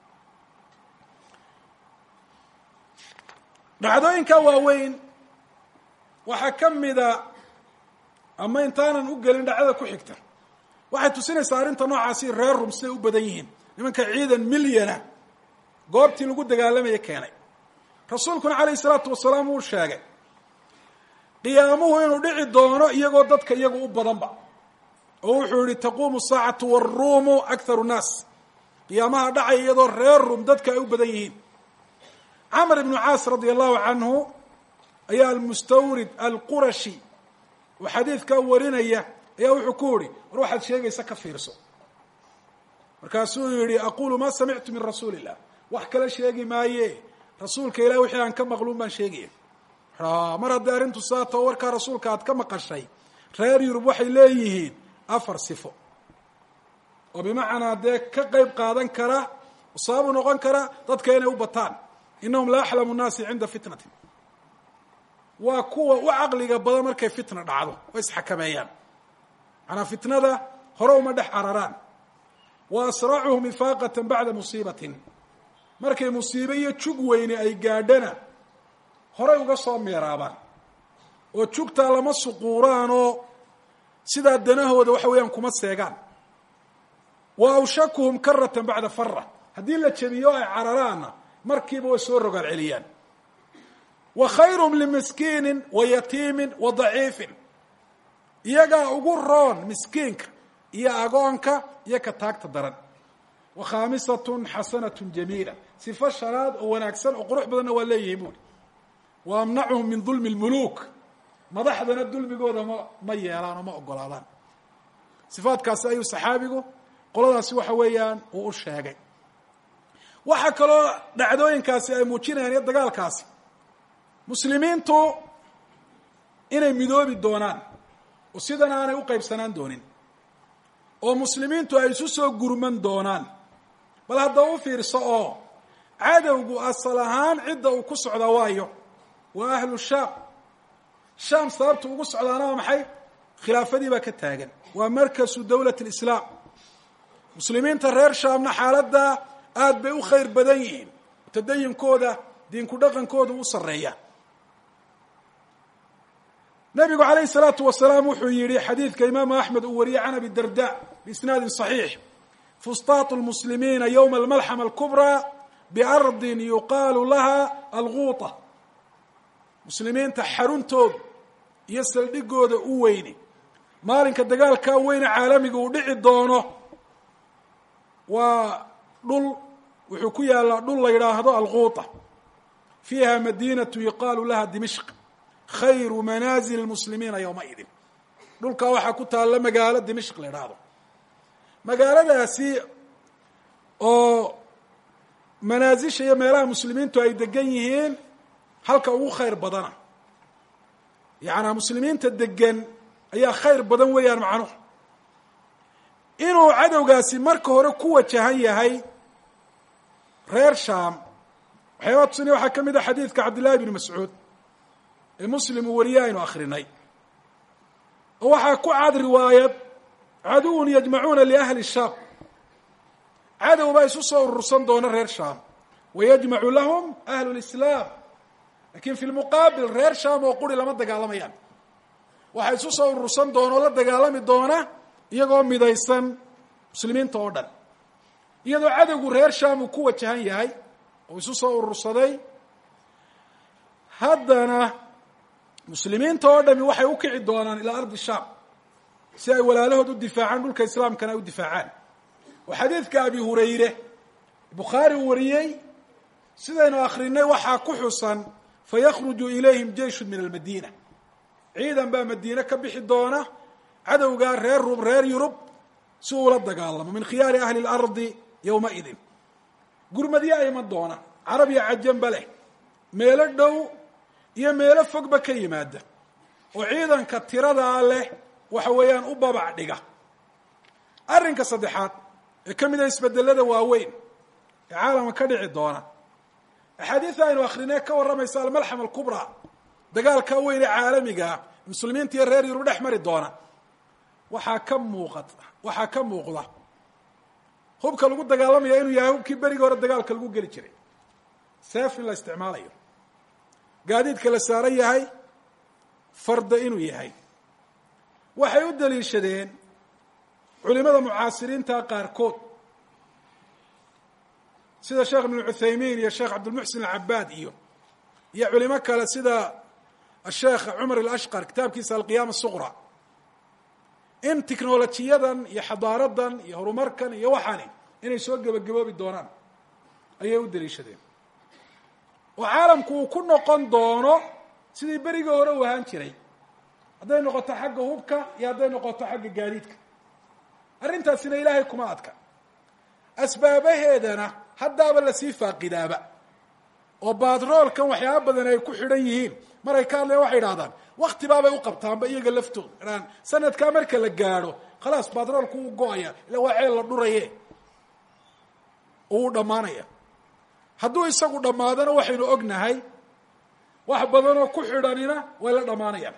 dhacdooyinka waaweyn waxaa ka mida ama intaanan u gelin dhacdada ku xigta waxay tusinaysaa arrinta noocaasi reer rum siday u badan yihiin nimanka ciidan milyana goobtii lagu dagaalamaya keenay rasuulkuna calayh isalaatu wasalaam wuu sheegay qiyaamuhu inuu dhici doono iyagoo dadka iyagu u badanba oo wuxuu yihi taquumu saacatu waruumu akharu nnaas qiyaamaha dhacay iyadoo reer rum dadka ay u badan yihiin camr ibnu caas radia allahu canhu ayaa almustawrid alqurashi oo xadiidkaa warinaya ayaa wuxuu ku yihi war waxaad sheegaysa ka fiirso markaasuu yihi aqulu ma samictu min rasuuli illah wax kala sheegi maaye rasuulka ilahi wixii aan ka maqluun baan sheegaya mar haddii arrintu saatoo warkaa rasuulka aad ka maqashay reer yurub waxay leeyihiin afar sifo oo bimacnaa dee ka qeyb qaadan kara sababuu noqon kara dadka inay u bataan inahum la axlamu nnaasi cinda fitnatin waa kuwa u caqliga badan markay fitna dhacdo way isxakameeyaan manaa fitnada hore uma dhex cararaan wa asracuhum ifaaqatan bacda musiibatin markay musiibe iyo jug weyne ay gaadhana horay uga soo meeraabaan oo jugtaa lama suquuraan oo sidaa danahooda waxa weeyaan kuma seegaan wa awshakuhum karatan bacda fara haddii la jebiyo ay cararaanna markiiba way soo rogaal celiyaan wa khayruhum limiskiinin wa yatiimin wa daciifin iyagaa ugu roon miskiinka iyo agoonka iyo ka taagta daran wa khaamisatun xasanatun jamiila sifo shanaad oo wanaagsan oo qurux badanna waa leeyihiin buuri wa amnacuhum min dulmi lmuluuk madaxdana dulmigooda ma ma yeelaan oo ma ogolaadaan sifaadkaasi ayuu saxaabigu qoladaasi waxa weeyaan uu u sheegay waxaa kaloo dhacdooyinkaasi ay muujinayaan iyo dagaalkaasi muslimiintu inay midoobi doonaan oo sidan aanay u qaybsanaan doonin oo muslimiintu ay isu soo gurman doonaan bal haddaba u fiirso oo cadowgu asal ahaan cidda uu ku socdaa waayo waa ahlu shaam shaam sababta ugu socdaana waa maxay khilaafadii baa ka taagan waa markasu dawlat lislaam muslimiinta reer shaamna xaaladda aada bay u khayr badan yihiin tadayinkooda diinku dhaqankooda u sarreeya nabigu calayhi salaatu wasalaam wuxuu yihi xadiidka imaamu axmed uu wariyey can abi darda biisnaadin صaxiix fustaatu lmuslimiina ywma almalxama alkubraa biardin yuqaalu laha alguuta muslimiinta xaruntooda iyo saldhigooda u weyni maalinka dagaalkaa weyne caalamiga uu dhici doono waa dhul wuxuu ku yaalaa dhul la yidhaahdo alguuta fiiha madinatu yuqaalu laha dimishq khayru manaazil muslimiina yowmaidin dhulkaa waxaa ku taalla magaalo dimishq la idhaahdo magaaladaasi oo manaasisha iyo meelaha muslimiintu ay degan yihiin halka ugu khayr badana yacanaa muslimiinta degan ayaa khayr badan weeyaan macnuhu inuu cadowgaasi marka hore ku wajahan yahay reer shaam waxyaabaa tusinaya waxaa ka mid a xadiidka cabdillahi bni mascuud ee muslim uu wariye aynu akrinay oo waxaa ku cad riwaayad caduwun yajmacuuna liahli shaam cadow baa isu soo urursan doona reer shaam wayajmacu lahum ahlu lislaam lakin fi lmuqaabil reer shaam oo quri lama dagaalamayaan waxaa isu soo urursan doona oo la dagaalami doona iyagoo midaysan muslimiinta oo dhan iyadoo cadowgu reer shaam uu ku wajahan yahay oo isu soo urursaday haddana muslimiinta oo dhami waxay u kici doonaan ilaa ardi shaam si ay walaalahood u difaacaan dhulka islaamkana ay u difaacaan oo xadiidka abi hurayre bukhaari uu wariyey sidaynu akrinay waxaa ku xusan fayakhruju ilayhim jeyshun min almadina ciidan baa madiine ka bixi doona cadowgaa reer rub reer yurub si uula dagaalamo min khiyaari ahli اlardi yowmaidin gurmadyaa iman doona carab iyo cajanba leh meelo dhow iyo meelo fogba ka yimaada oo ciidanka tiradaa leh waxa weeyaan u babac dhiga arrinka saddexaad ee ka mid a isbedelada waaweyn ee caalamka ka dhici doona axaadiida aynu akrinee ka warramaysa almalxama alkubraa dagaalka weyn ee caalamigaa muslimiinta iyo reer yurub dhex mari doona waxaa ka muuqata waxaa ka muuqda hubka lagu dagaalamaya inuu yahay hubkii berigii hore dagaalka lagu geli jiray seef in la isticmaalayo gaadiidka la saaran yahay farda inuu yahay waxay u daliishadeen culimada mucaasiriinta qaarkood sida sheekh ibn cuthaymiin iyo sheekh cabdilmuxsin alcabaad iyo iyo culimo kale sida asheekh cumar alashqar kitaabkiisa alqiyaama suqra in technolojiyadan iyo xadaaradan iyo horumarkan iyo waxaani inay soo gebagaboobi doonaan ayay u daliishadeen oo caalamku uu ku noqon doono sidii berigii hore u ahaan jiray hadday noqoto xagga hubka iyo hadday noqoto xagga gaadiidka arrintaasina ilaahay kuma adka asbaabaheedana haddaaba lasii faaqidaaba oo batroolkan waxyaaba badan ay ku xidhan yihiin maray ka hadlayan waxay idhahdaan wakti baabay u qabtaanba iyaga laftooda idhaan sanadkaa marka la gaadho khalaas batroolku u go-aya ila waa ceel la dhuraye uu dhamaanaya hadduu isagu dhammaadana waxaynu ognahay wax badan oo ku xidhanina way la dhamaanayaan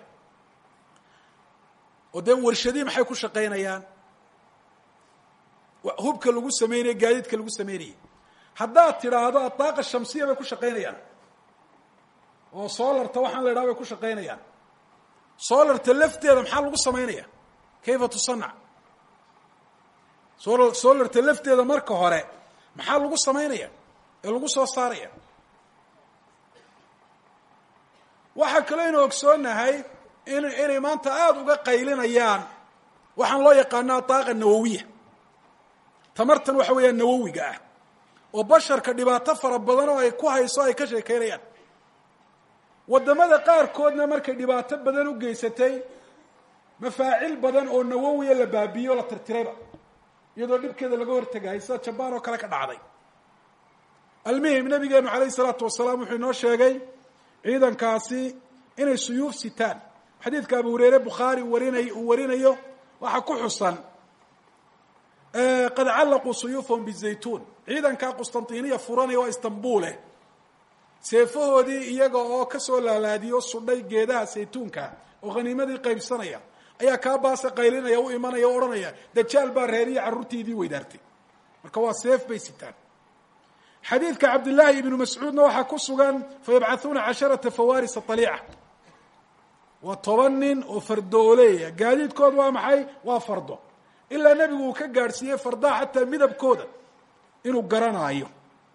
oo dee warshadii maxay ku shaqaynayaan hubka lagu sameynaya gaadiidka lagu sameynayay haddaad tidhaahdo adaaqa shamsiya bay ku shaqaynayaan oo solarta waxaan la idhaha bay ku shaqaynayaan solarta lafteeda maxaa lagu samaynaya kayfa tusanac sol solarta lafteeda marka hore maxaa lagu samaynaya ee lagu soo saaraya waxaa kaloo aynu ogsoonahay in inay maanta aada uga qaylinayaan waxaan loo yaqaano adaaqa nawowiya tamartan waxa weeyaan nawowiga ah oo basharka dhibaato fara badan oo ay ku hayso ay ka sheekeynayaan waddamada qaarkoodna markay dhibaato badan u geysatay mafaacil badan oo nawowiya la baabiiyo o la tirtirayba iyadoo dhibkeeda laga hortegahay sida jabaan oo kale ka dhacday almuhim nabigeenu calayhi salaatu wasalaam wuxuu inoo sheegay ciidankaasi inay suyuuf sitaan xadiidka abu hureyre bukhaari warinay uu warinayo waxaa ku xusan qad callaquu suyuufahum bizaytuun ciidankaa qustantiniya furanaya waa istanbuleh seefahoodii iyaga oo kasoo laalaadiyo sudhay geedaha saytuunka oo khaniimadii qaybsanaya ayaa kaa baasa qaylinaya u imanaya o odhanaya dajaal baa reeriya carruurtiidii weydaartay marka waa seef bay sitaan xadiidka cabdillaahi ibnu mascuudna waxaa ku sugan fayabcathuuna casharata fawarisa aliica waa toban nin oo fardooleya gaadiidkood waa maxay waa fardo ilaa nebigu uu ka gaadhsiiyey fardaha xataa midabkooda inuu garanaayo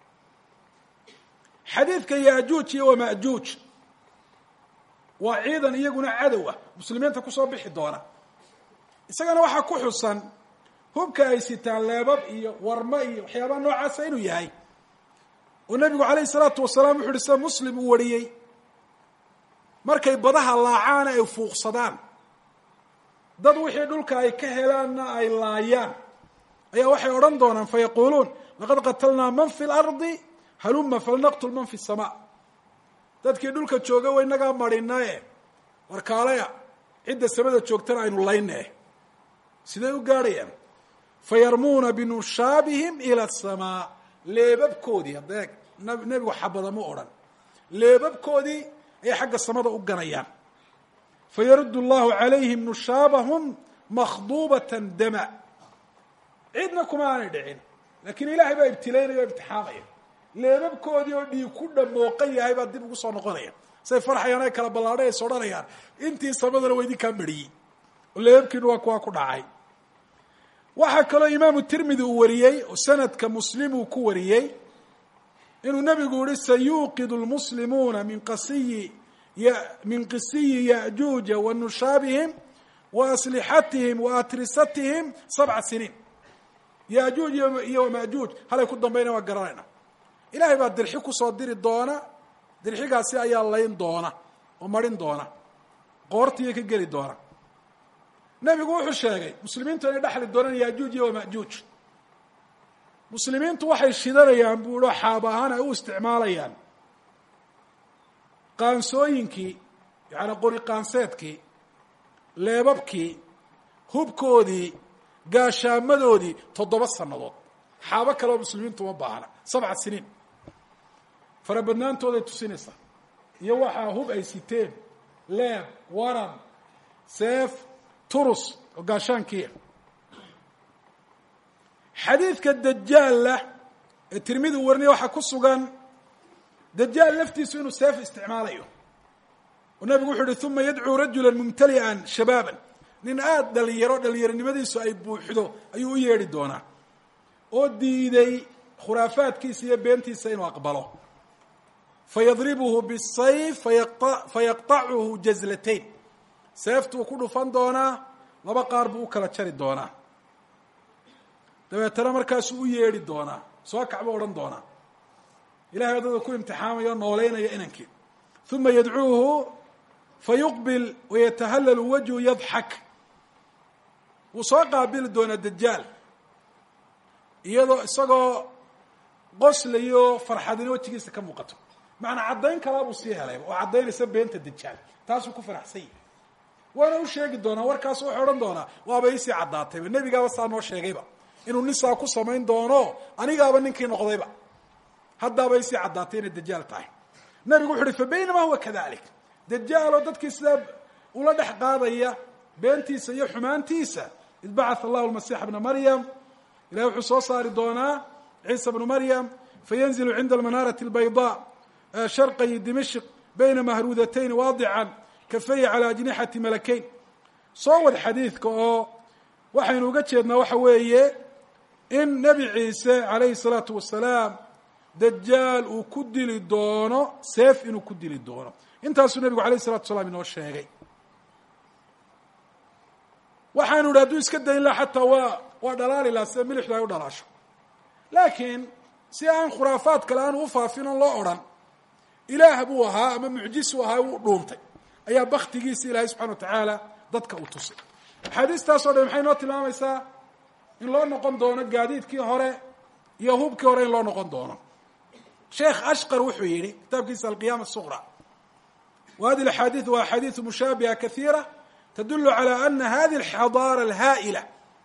xadiidka yaajuuj iyo wamaajuuj waa ciidan iyaguna cadow ah muslimiinta kusoo bixi doona isagana waxaa ku xusan hubka ay sitaan leebab iyo warmo iyo waxyaabaha noocaasa inuu yahay oo nebigu calayhi salaatu wasalaam wuxu uhi sida muslim uu wariyey markay badaha laacaana ay fuuqsadaan dad wixii dhulka ay ka helaanna ay laayaan ayaa waxay odhan doonaan fayaquuluun laqad qatalnaa man fi lardi haluma falnaqtul man fi samaa dadkii dhulka jooga wa inagaa marinae warkaalaya cidda samada joogtana aynu layne siday u gaadhayaan fayarmuuna binushaabihim ila asamaa leebabkoodii hadeeg nebigu xabada mu odhan leebabkoodii ayay xagga samada u ganayaan fayaruddu allahu calayhim nushaabahum makhduubatan dama cidna kuma aanay dhicin laakiin ilaahay baa ibtilaynaya o imtixaamaya leebabkoodii oo dhiig ku dhamooqan yahay baa dib ugu soo noqonaya say farxayaan ay kala ballaadhay ay sodhanayaan intii samadana waa idinkaa mariyey oo leebabkiina waa kuwaa ku dhacay waxaa kaloo imaamu tirmidi uu wariyey oo sanadka muslim uu ku wariyey inuu nebigu yihi sayuuqidu lmuslimuuna min qasiyi min qisiyi ya'juuja wa nushaabihim wa aslixatihim wa atrisatihim sabca siniin yaajuuj iyo wamaajuuj halay ku dambayna waa garanayna ilaahay baa dirxi kusoo diri doona dirxigaasi ayaa layn doona oo marin doona qoortiiya ka geli doona nebigu wuxuu sheegay muslimiintu inay dhexli doonaan yaajuuj iyo wamaajuuj muslimiintu waxay shidanayaan buu iho xaab ahaan ay u isticmaalayaan qaansooyinkii yaani qori qaanseedkii leebabkii hubkoodii gaashaamadoodii toddoba sannadood xaabo kaleoo muslimiintu uma baahna sabca siniin farabadnaantooday tusinaysaa iyo waxaa hub ay siteen leeb waran seef turus oo gaashaankiia xadiidka dajaalla ee tirmidi u warinaya waxaa ku sugan dajaal laftiisu inuu seef isticmaalayo oo nabigu wuxuu uhi uma yadcuu rajula mumtali'an shabaaban nin aada dhalinyaro dhalinyaronimadiisu ay buuxdo ayuu u yeedhi doonaa oo diiday khuraafaadkiisa iyo beentiisa inuu aqbalo fayadribuhu bisayf fayaqطacuhu jazlatayn seeftuu ku dhufan doonaa laba qaar buu u kala jari doonaa dabeetana markaasuu u yeedhi doonaa soo kacbuu odhan doonaa ilahay waddada ku imtixaamaya o nooleynaya inankii uma yadcuuhu fayuqbil wayatahallalu wajhu yadxak wuu soo qaabili doonaa dajaal iyadoo isagoo qoslayo farxadina wejigiisa ka muuqato macnaa caddayn kalaa buu sii helay oo caddaynaysa beenta dajaal taasuu ku faraxsan yahay waana u sheegi doonaa warkaas wuxuu odhan doonaa waaba iisii caddaatayba nebigaaba saa noo sheegayba inuu nisaa ku samayn doono anigaaba ninkii noqdayba haddaabay sii caddaatay inay dajaal tahay nabigu wuxu uhi fa baynamaa huwa kadalik dajaaloo dadkii sidaa ula dhex qaadaya beentiisa iyo xumaantiisa id bacatha allahu almasiixa bna maryam ilahay wuxuu soo saari doonaa ciisa bnu maryam fayanzilu cinda almanaarati albaydaa sharqayi dimashq bayna mahruudatayn waadican kafayhi calaa ajnixati malakayn soo wad xadiidka oo waxaynu uga jeednaa waxa weeye in nebi ciise calayhi salaatu wasalaam dajaal uu ku dili doono seef inuu ku dili doono intaasuu nebigu alayh salatu wasalaam inoo sheegay waxaanu idhi hadduu iska dayn laha xataa waa waa dhalaali laha sida milixdu ay u dhalaasho laakiin si aan khuraafaad kale aanu u faafin on loo odhan ilaah buu ahaa ama mucjis u ahaa uu dhuuntay ayaa baktigiisa ilaahay subxana wa tacaala dadka uu tusay axaadiistaasoo dhan maxay noo tilmaamaysaa in loo noqon doono gaadiidkii hore iyo hubkii hore in loo noqon doono sheekh ashqar wuxuu yidhi kitaabkiisa alqiyaama suqra wa hadi axaadiid wa axaadiiu mushaabiha kaiira tdul عlى أن hذه الxضاaرة الhاaئلة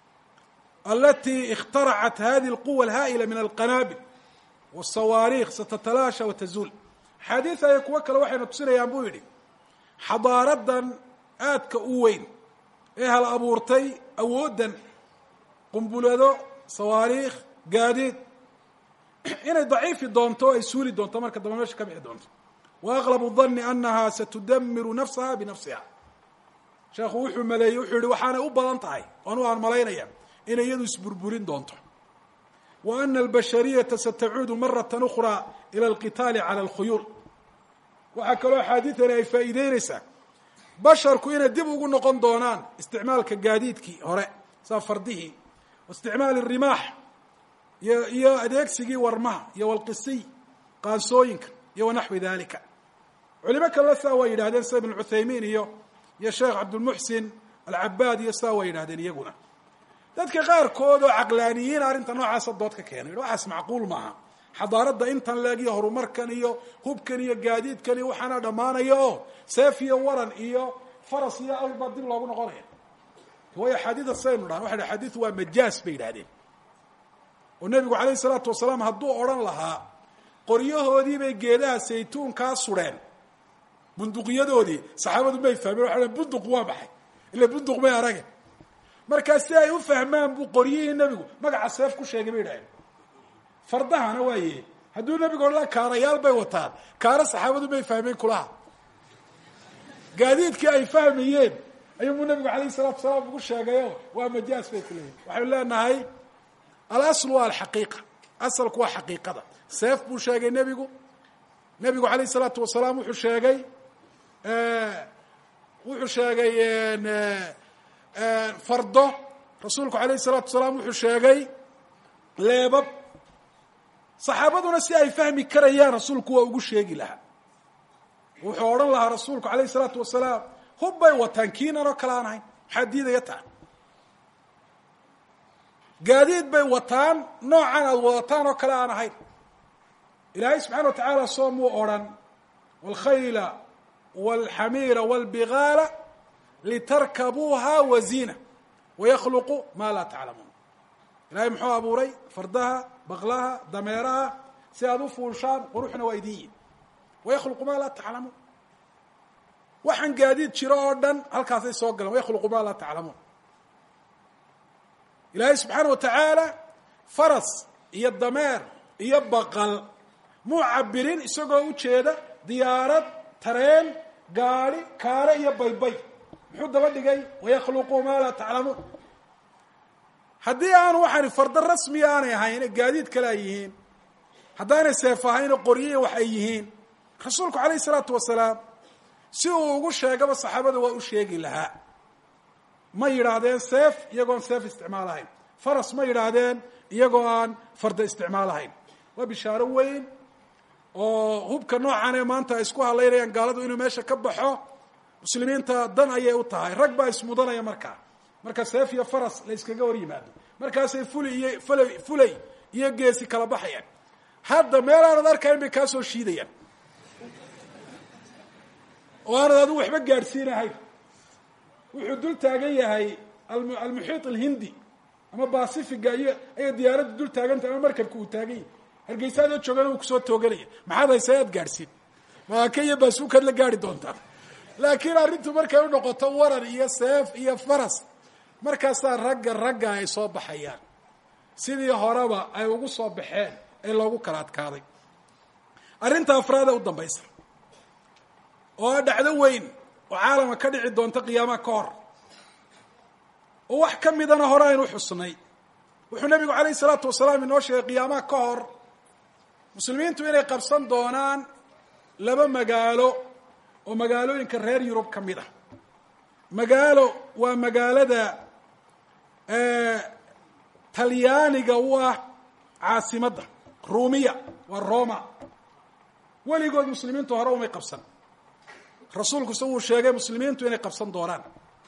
التي اkhtرعت hذه القوة الhاaئلة من القناaبل والصواريخ ستتلاشى وتزuل xاadiث ay kuwo kale waxayna tusinayaan buu yihi xadaaradan aadka u weyn ee hal abuurtay awoodan qumbulado sawaariikh gaadiid inay ضaciifi doonto ay suuli doonto marka dambe meesha ka bixi doonto وأغلب الظن أنha satdmir نفسha بنفسha sheekhu wuxuu maleeyey wuxuu yihi waxaanay u badan tahay anu aan malaynaya inay iyadu isburburin doonto wa ana albashariyata satacuudu marata ukraa ila alqitaali cala alkhuyuul waxaa kaloo axaadiidani ay faa'iideyneysaa basharku inay dib ugu noqon doonaan isticmaalka gaadiidkii hore saa fardihii waisticmaali rimaax iyo iyo adeegsigii warmaha iyo walqisiy qaansooyinka iyo wanaxwi dalika culimo kalena saa waa yidhahdeen sida ibn cuthaymiin iyo iyo sheekh cabdulmuxsin alcabaad iyo saa way yidhahdeen iyaguna dadka qaarkood oo caqlaaniyiin arrinta noocaasa dood ka keenay waxaas macquul maaha xadaaradda intan leeg iyo horumarkan iyo hubkan iyo gaadiidkan iyo waxaana dhammaanaya oo seef iyo waran iyo faras iyo awr baa dib loogu noqonaya waayo axaadiida saynu dhahan waxay axaadiidu waa majaas bay yidhahdeen oo nebigu calayhi salaatu wasalaam hadduu odhan lahaa qoryahoodii bay geedaha saytuunkaa sudheen bunduqyadoodii saxaabadu may fahmeen waxa bunduq waa baxay ila bunduq may arage markaa si ay u fahmaan buu qoryihii nebigu magaca seef ku sheegay bay idhaaheen fardahana waaye hadduu nebigu odhan laha kaarayaal bay wataan kaara saxaabadu may fahmeen kulaha gaadiidkii ay fahmayeen ayuubuu nebigu calayhi salaatu wasalaam ugu sheegayo waa majaas bay ku leeyihin waxaynu leenahay alasl waa alxaqiiqa asalku waa xaqiiqada seef buu sheegay nebigu nebigu calayhi salaatu wasalaam wuxuu sheegay wuxuu sheegay fardo rasuulku alayh الsalaatu wasalaam wuxuu sheegay leebab saxaabaduna si ay fahmi karayaan rasuulku waa ugu sheegi lahaa wuxuu odhan lahaa rasuulku alayh الsalaatu wasalaam hub bay wataan kiinan oo kale aan ahayn maxaa diidaya taa gaadiid bay wataan noocan aad wadataan oo kale aan ahayn ilaahay subxaana wa tacaala soo muu odhan wاlkhayla wاlxamiira wاlbigaala litarkabuuha waziina wayakluqu maa laa taclamuun ilahay muxuu abuuray fardaha baqlaha dameeraha si aad u fuushaan quruxna waa idin yihin wayakluqu maa laa taclamuun waxaan gaadiid jiro oo dhan halkaasay soo galeen wayakluqu maa laa taclamuun ilaahay subxaana wa tacaala faras iyo dameer iyo baqal muu cabirin isagoo ujeeda diyaarad tareen gaari kaare iyo baybay muxuu daba dhigay wayakluqu maa laa taclamuun haddii aanu waxaani fardo rasmiya aanay ahayn gaadiid kale ay yihiin haddaanay seef ahaynoo qoryihi wax ay yihiin rasuulku calayh isalaatu wasalaam si uu ugu sheegaba saxaabada waa u sheegi lahaa ma yidhaahdeen seef iyagoon seef isticmaal ahayn faras ma yidhaahdeen iyagoo aan farda isticmaal ahayn waa bishaaro weyn oo hubka noocan ee maanta ay isku halaynayaan gaaladu inuu meesha ka baxo muslimiinta dan ayay u tahay rag baa ismudanaya markaa marka seef iyo faras la iskaga hor yimaado markaasay fuli iyo fulay fulay iyo geesi kala baxayaan hadda meel aanad arkayn bay kaa soo shiidayaan oo aanad adigu waxba gaadhsiinahayn wuxuu dul taagan yahay almuxiit alhindi ama baasifiga iyo ayay diyaaradda dul taagantah ama markabka uu taaganya hargeysaadoo joogana uu kusoo tooganaya maxaad haysaa aad gaadhsiin maaka iyo baasuukaad la gaari doontaa laakiin arrintu markay u noqoto waran iyo seef iyo faras markaasaa ragga ragga ay soo baxayaan sidii horeba ay ugu soo baxeen ee loogu kala adkaaday arrinta afraad ee u dambaysa oo dhacdo weyn oo caalama ka dhici doonta qiyaamaha ka hor oo wax ka midana hore aynu xusnay wuxuu nabigu calayhi salaatu wasalaam inoo sheegay qiyaamaha ka hor muslimiintu inay qabsan doonaan laba magaalo oo magaalooyinka reer yurub ka mid ah magaalo waa magaalada talyaaniga u ah caasimadda ruumiya waa roma weligood muslimiintu hore umay qabsan rasuulkuse wuu sheegay muslimiintu inay qabsan doonaan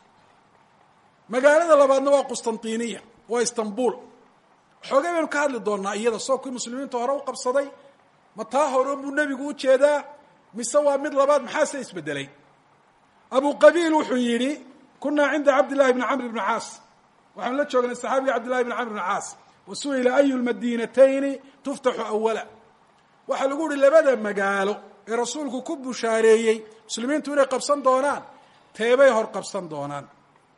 magaalada labaadna waa qustantiniya waa istanbul xoogay baynu ka hadli doonaa iyada soo kuwii muslimiintu hore u qabsaday ma taa hore buu nebigu u jeedaa mise waa mid labaad maxaase isbedelay abu qabiil wuxuu yidhi kunaa cinda cabdillahi bni camr bni caas waxaanu la joognay saxaabiga cabdillahi bni camr bni caas wa su-ila ayu lmadinatayni tuftaxu awala waxaa lagu yihi labada magaalo ee rasuulku ku bushaareeyey muslimiintu inay qabsan doonaan teebay hor qabsan doonaan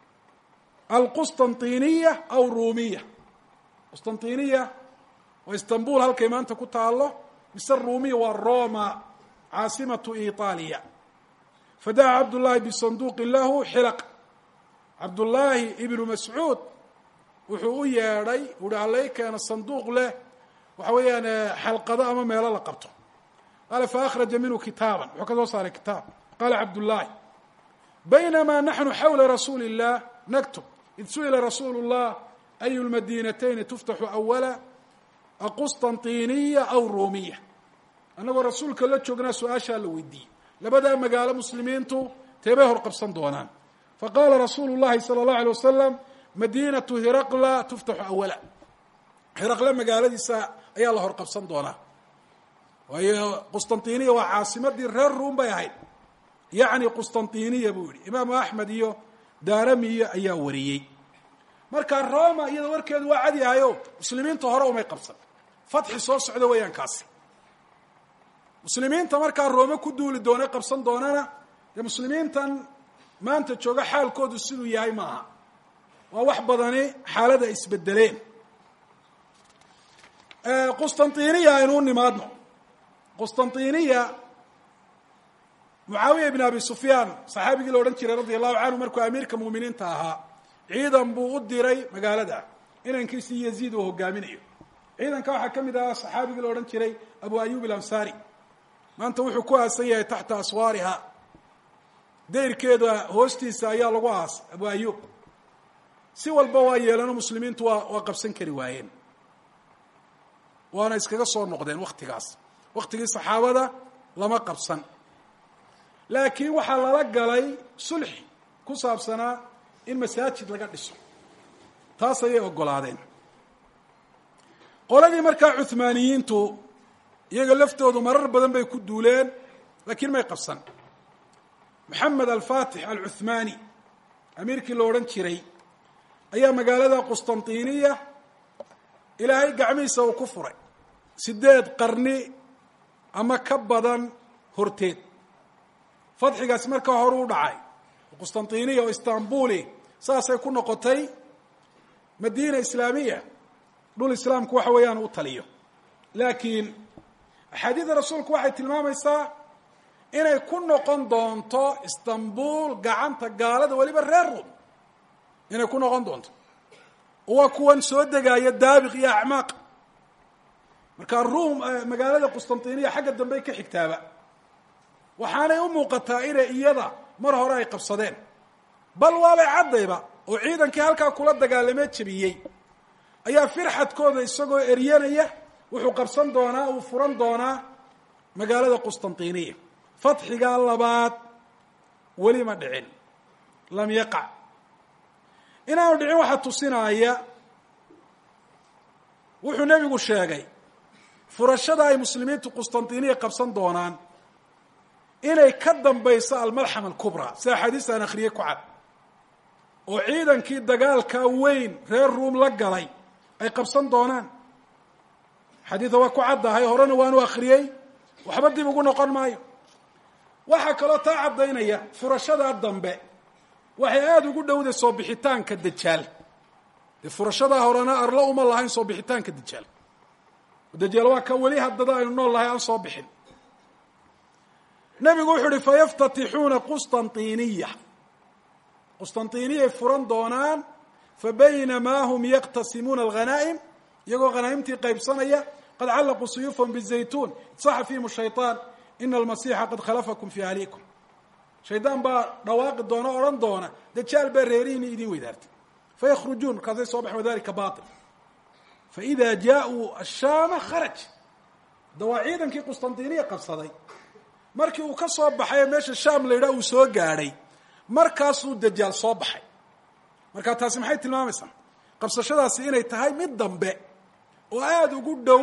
alqustantiniya aw ruumiya qustantiniya waa istanbul halkay maanta ku taalo mise ruumiya waa roma caasimatu itaaliya fadaca cabdullaahi bisanduuqin lahu xilaq cabdullaahi ibnu mascuud wuxuu u yeedhay uhi halay keeno sanduuq leh waxa weeyaan xalqado ama meelo la qabto qaala faakhraja minhu kitaaban wuxuu ka soo saaray kitaab qaala cabdullaahi baynamaa naxnu xawla rasuuli illah naktub id su-ila rasuulu llah ayu lmadinatayni tuftaxu awala aqustantiniya aw ruumiya annagoo rasuulka la joognaa su-aashaa la weydiiyey labadaa magaalo muslimiintu teebay hor qabsan doonaan faqaala rasuulu llahi sala allahu alay wasalam madinatu hiraqla tuftaxu awala hiraqle magaaladiisa ayaa la hor qabsan doonaa waayo qustantiniya waa caasimadii reer ruum bay ahayd yacni qustantiniya buu yihi imaamu axmed iyo daaramiyo ayaa wariyey marka roma iyada warkeedu waa cad yahayo muslimiinta hore umay qabsan fatxi soo socda weeyaan kaasi muslimiinta markaa roome ku duuli doonay qabsan doonana dee muslimiintan maanta jooga xaalkoodu siduu yahay maaha waa wax badani xaalada isbedeleen qustantiniya aynu u nimaadno qustantiniya mucaawiya ibn abi sufyaan saxaabigii la odhan jiray radia allahu canhu markuu amiirka mu'miniinta ahaa ciidan buu u diray magaalada inankiisii yaziid uu hogaaminayo ciidanka waxaa ka mid ahaa saxaabigii la odhan jiray abu ayub alansaari maanta wuxuu ku aasan yahay taxta aswaariha dayrkeeda hoostiisa ayaa lagu aasay abu ayub si walba waa yeelano muslimiintu waa waa qabsan kari waayeen waana iskaga soo noqdeen waktigaas waktigii saxaabada lama qabsan laakiin waxaa lala galay sulxi ku saabsanaa in masaajid laga dhiso taas ayay ogolaadeen qoladii markaa cuhmaaniyiintu iyaga laftoodu marar badan bay ku duuleen laakiin may qabsan maxamed alfatix alcuhmaani amiirkii la odhan jiray ayaa magaalada qustantiniya ilaahay gacmihiisa uu ku furay sideed qarni ama ka badan horteed fadxigaasi markaa hore u dhacay qustantiniya oo istanbuli saasay ku noqotay madiina islaamiya dhul islaamku waxa weeyaan u taliyo laakiin axaadiida rasuulku waxay tilmaamaysaa inay ku noqon doonto istanbul gacanta gaalada weliba reer rum inay ku noqon doonto waa kuwan soo degaaya daabiq iyo acmaaq markaa rum magaalada qustantiniya xagga dambey ka xigtaaba waxaanay u muuqataa inay iyada mar hore ay qabsadeen bal waabay caddayba oo ciidankii halkaa kula dagaalamee jebiyey ayaa firxadkooda isagoo eryanaya wuxuu qabsan doonaa uu furan doonaa magaalada qustantiniya fatxigaa labaad weli ma dhicin lam yaqac inaanu dhicin waxaa tusinaya wuxuu nebigu sheegay furashada ay muslimiintu qustantiniya qabsan doonaan inay ka dambayso almalxama alkubraa sida axaadiista aan akhriyey ku cad oo ciidankii dagaalka weyn reer ruum la galay ay qabsan doonaan. xadiida waa ku caddahay, horena waanu akhriyey, waxba dib ugu noqon maayo. waxaa kaloo taa caddaynaya furashadaa dambe waxay aada ugu dhowday soo bixitaanka dajaal. dee furashadaa horena arlo uma lahayn soo bixitaanka dajaal. dajaal waa ka weli haddada aynu nool lahay aan soo bixin. nebigu wuxuu uhi fayaftatixuuna qustantiniya, qustantiniyaay furan doonaan. fabaynamaa hum yaqtasimuuna alghanaa'im, iyagoo khanaa'imtii qaybsanaya, qad callaquu suyuufahum bizaytuun saxa fiihim shayطaan ina almasiixa qad khalafakum fii ahlikum. shaydaan baa dhawaaqi doona o odhan doona dajaal baa reerihiini idin weydaartay. fayakhrujuun, markaasay soo baxeen wadalika bail. faإida jaaءuu ashaama kharaj. hadda waa ciidankii qustantiniya qabsaday. markii uu ka soo baxay meesha shaam la yidhaha uu soo gaadhay, markaasuu dajaal soo baxay. markaa taasi maxay tilmaamaysaa? qabsashadaasi inay tahay mid dambe oo aada ugu dhow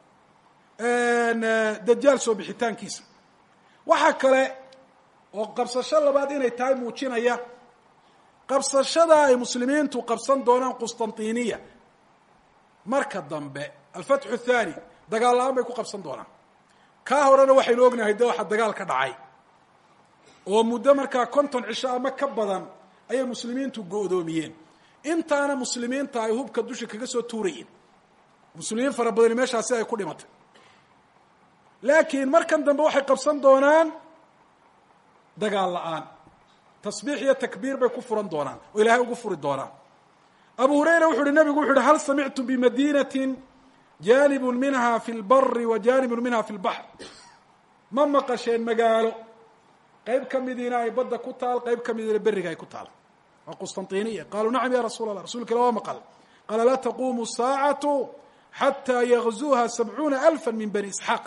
dajaal soo bixitaankiisa. waxaa kale oo qabsasho labaad inay tahay muujinaya qabsashada ay muslimiintu qabsan doonaan qustantiniya marka dambe, alfatxu thaani, dagaal la-aan bay ku qabsan doonaan. kaa horena waxaynu ognahay de waxa dagaal ka dhacay oo muddo markaa konton cisho ama ka badan ayay muslimiintu go-doomiyeen. intaana muslimiinta ay hubka dusha kaga soo tuurayeen, muslimiin fara badani meeshaasi ay ku dhimatay. laakiin markan dambe waxay qabsan doonaan dagaal la-aan, tasbiix iyo takbiir bay ku furan doonaan oo ilaahay ugu furi doonaan. abu hurayra wuxu uhi nabigu wuxu uhi hal samictum bimadinatin janibun minha fi lbari wa janibun minha fi lbaxr, ma maqasheen magaalo qeyb ka midiina ay badda ku taal, qeyb ka midiina beriga ay ku taal. waa qustantiniya. qaluu nacam ya rasuul allah, rasulka ila waa maqal. qaala laa taquumu saacatu xataa yagzuuha sabcuuna alfa min bani isxaaq.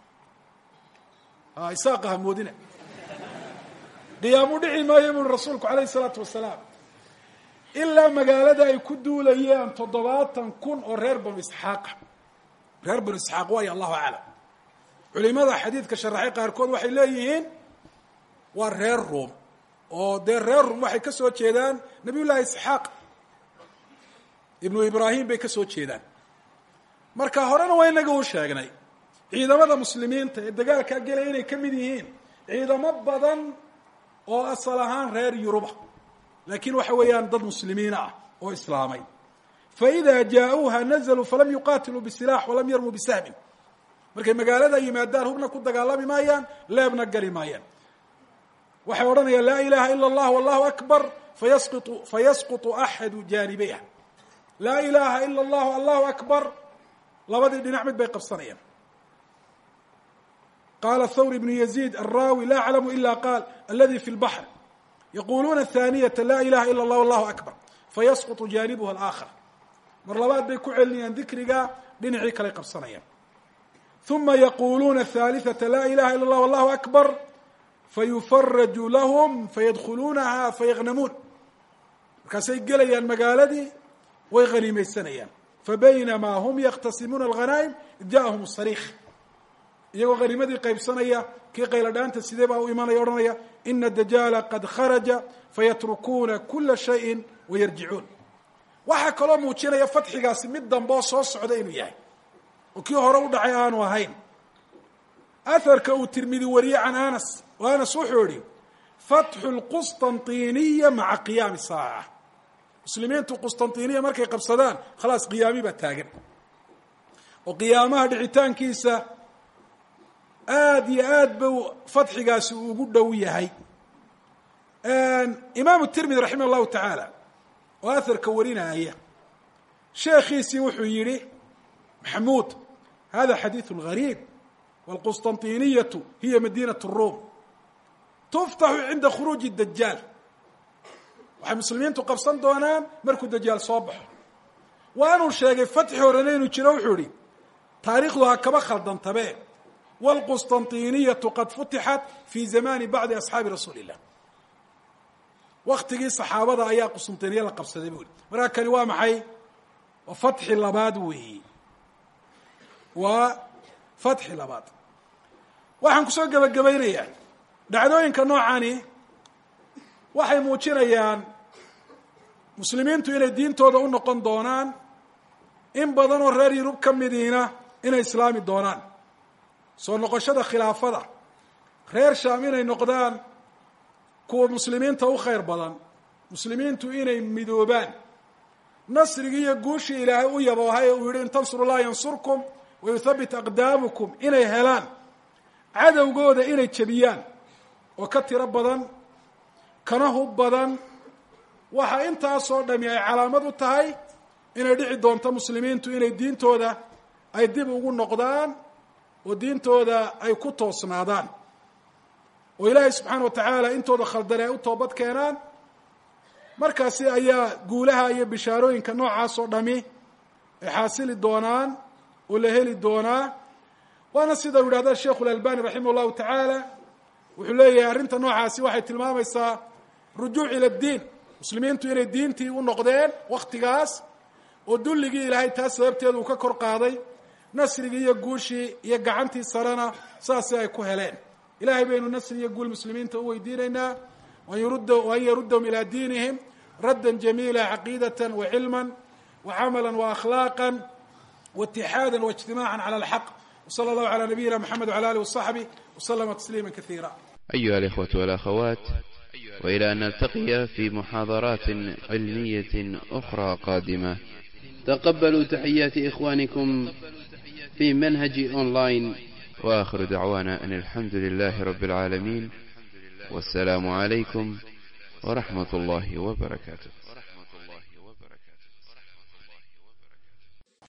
isaaqa hamoodina, qiyaamu dhici maayo buri rasuulku alayh isalaatu wasalaam ilaa magaalada ay ku duulayaan toddobaatan kun oo reer banu isxaaqa. reer banu isxaaq waayo allahu aclam. culimada xadiidka sharaxay qaarkood waxay leeyihiin waa reer ruum, oo dee reer ruum waxay ka soo jeedaan nabiy llaahi isxaaq ibnu ibraahim bay ka soo jeedaan. marka horena waa inaga u sheegnay ciidamada muslimiinta ee dagaalkaa gelaya inay ka mid yihiin ciidamo badan oo asal ahaan reer yuruba, laakiin waxa weeyaan dad muslimiina ah oo islaamay. faإida jaaءuuha nazluu falam yuqaatiluu bisilax walam yarmuu bisahmin. markay magaalada yimaadaan hubna ku dagaalami maayaan, leebna gari maayaan. waxay odhanayaan laa ilaha ila اllah wallahu akbar fayasqu fayasquطu axadu jaanibayha. laa ilaha ila اllah allahu akbar, labadii dhinac mid bay qabsanayaan. qaala thawr ibnu yaziid araawi laa aclamu ila qaal aladi fi lbaxr yaquluuna athaaniyata laa ilaha ila اllah wallahu akbar fayasquطu jaanibuha alaakhar. mar labaad bay ku celinayaan dikriga, dhinacii kaley qabsanayaan. uma yaquluuna athaalithata laa ilaha ila اllah wallahu akbar fayufaraju lahum fayadkhuluunaha fayagnamuun. markaasay gelayaan magaaladii, way haniimaysanayaan. fabaynamaa hum yaqtasimuuna alghanaa'im id ja'ahum asariikh, iyagoo haniimadii qaybsanaya, kii qayladhaanta sidee baa u imanaya odhanaya ina dajaala qad kharaja fayatrukuuna kula shayin wayarjicuun. waxaa kaloo muujinaya fatxigaasi mid dambe oo soo socda inuu yahay oo kii hore u dhacay aanu ahayn. aharka uu tirmidi wariyey can anas, oo anas wuxuu yihi fatxu lqustantiniya maca qiyaami saaca. muslimiintu qustantiniya markay qabsadaan khalaas qiyaami baa taagan, oo qiyaamaha dhicitaankiisa aada iyo aad buu fatxigaasi ugu dhow yahay. imaamu tirmidi raximah llahu tacaala oo aharka warinaya, sheekhiisii wuxuu yihi maxamuud hada xadiiثu gariib wاlqustantiniyaةu hiya madinaة الrum tuftaxu cinda khuruuji dajaal. waxay muslimiintu qabsan doonaan markuu dajaal soo baxo. waanuu sheegay fatxi horena inuu jiro, wuxuu ihi taariikhdu ha kaba khaldantabe wاlqustantiniyaةu qad futixat fi zamani bacdi asxaabi rasuuli الlah. waktigii saxaabada ayaa qustantiniya la qabsaday bu i. markaa kani waa maxay? waa fatxi labaad weeyi, waa fatxi labaad. waxaan kusoo gebagabaynayaa dhacdooyinka noocani waxay muujinayaan muslimiintu inay diintooda u noqon doonaan in badan oo reer yurub ka midiina inay islaami doonaan soo noqoshada khilaafada reer shaam inay noqdaan kuwa muslimiinta u khayr badan muslimiintu inay midoobaan nasrigii iyo guushii ilaahay u yaboohay uu yihi in tansurullaha yansurkum wayuthabbit aqdaamukum inay helaan cadowgooda inay jebiyaan oo ka tiro badan kana hub badan waxa intaasoo dhami ay calaamad u tahay inay dhici doonto muslimiintu inay diintooda ay dib ugu noqdaan oo diintooda ay ku toosnaadaan oo ilaahay subxaana wa tacaala intooda khaldane ay u toobad keenaan markaasi ayaa guulaha iyo bishaarooyinka noocaas oo dhami ay xaasili doonaan oo la heli doonaa waana sida u yidhahda sheikhu اlalbani raximah اllahu tacaala wuxuu leeyahay arrinta noocaasi waxay tilmaamaysaa rujuuc ila اdiin muslimiintu inay diintii u noqdeen waktigaas oo dulligii ilaahay taas sababteeda uu ka kor qaaday nasrigii iyo guushii iyo gacantii sarena saasi ay ku heleen ilahay baynu nasri iyo guul muslimiinta u weydiinaynaa an yaruddahum ilaa diinihim radda jamiila caqiidatan wacilma wacamala waakhlaaqa waitixaada waijtimaaca cala alxaq wsala allahu calaa nabiyina mxamed wcala alih wasaxbih waslama tasliima kaiira أيها الإخوة والأخوات، وإلى أن نلتقي في محاضرات علمية أخرى قادمة، تقبلوا تحيات إخوانكم في منهج أونلاين، وآخر دعوانا أن الحمد لله رب العالمين، والسلام عليكم ورحمة الله وبركاته.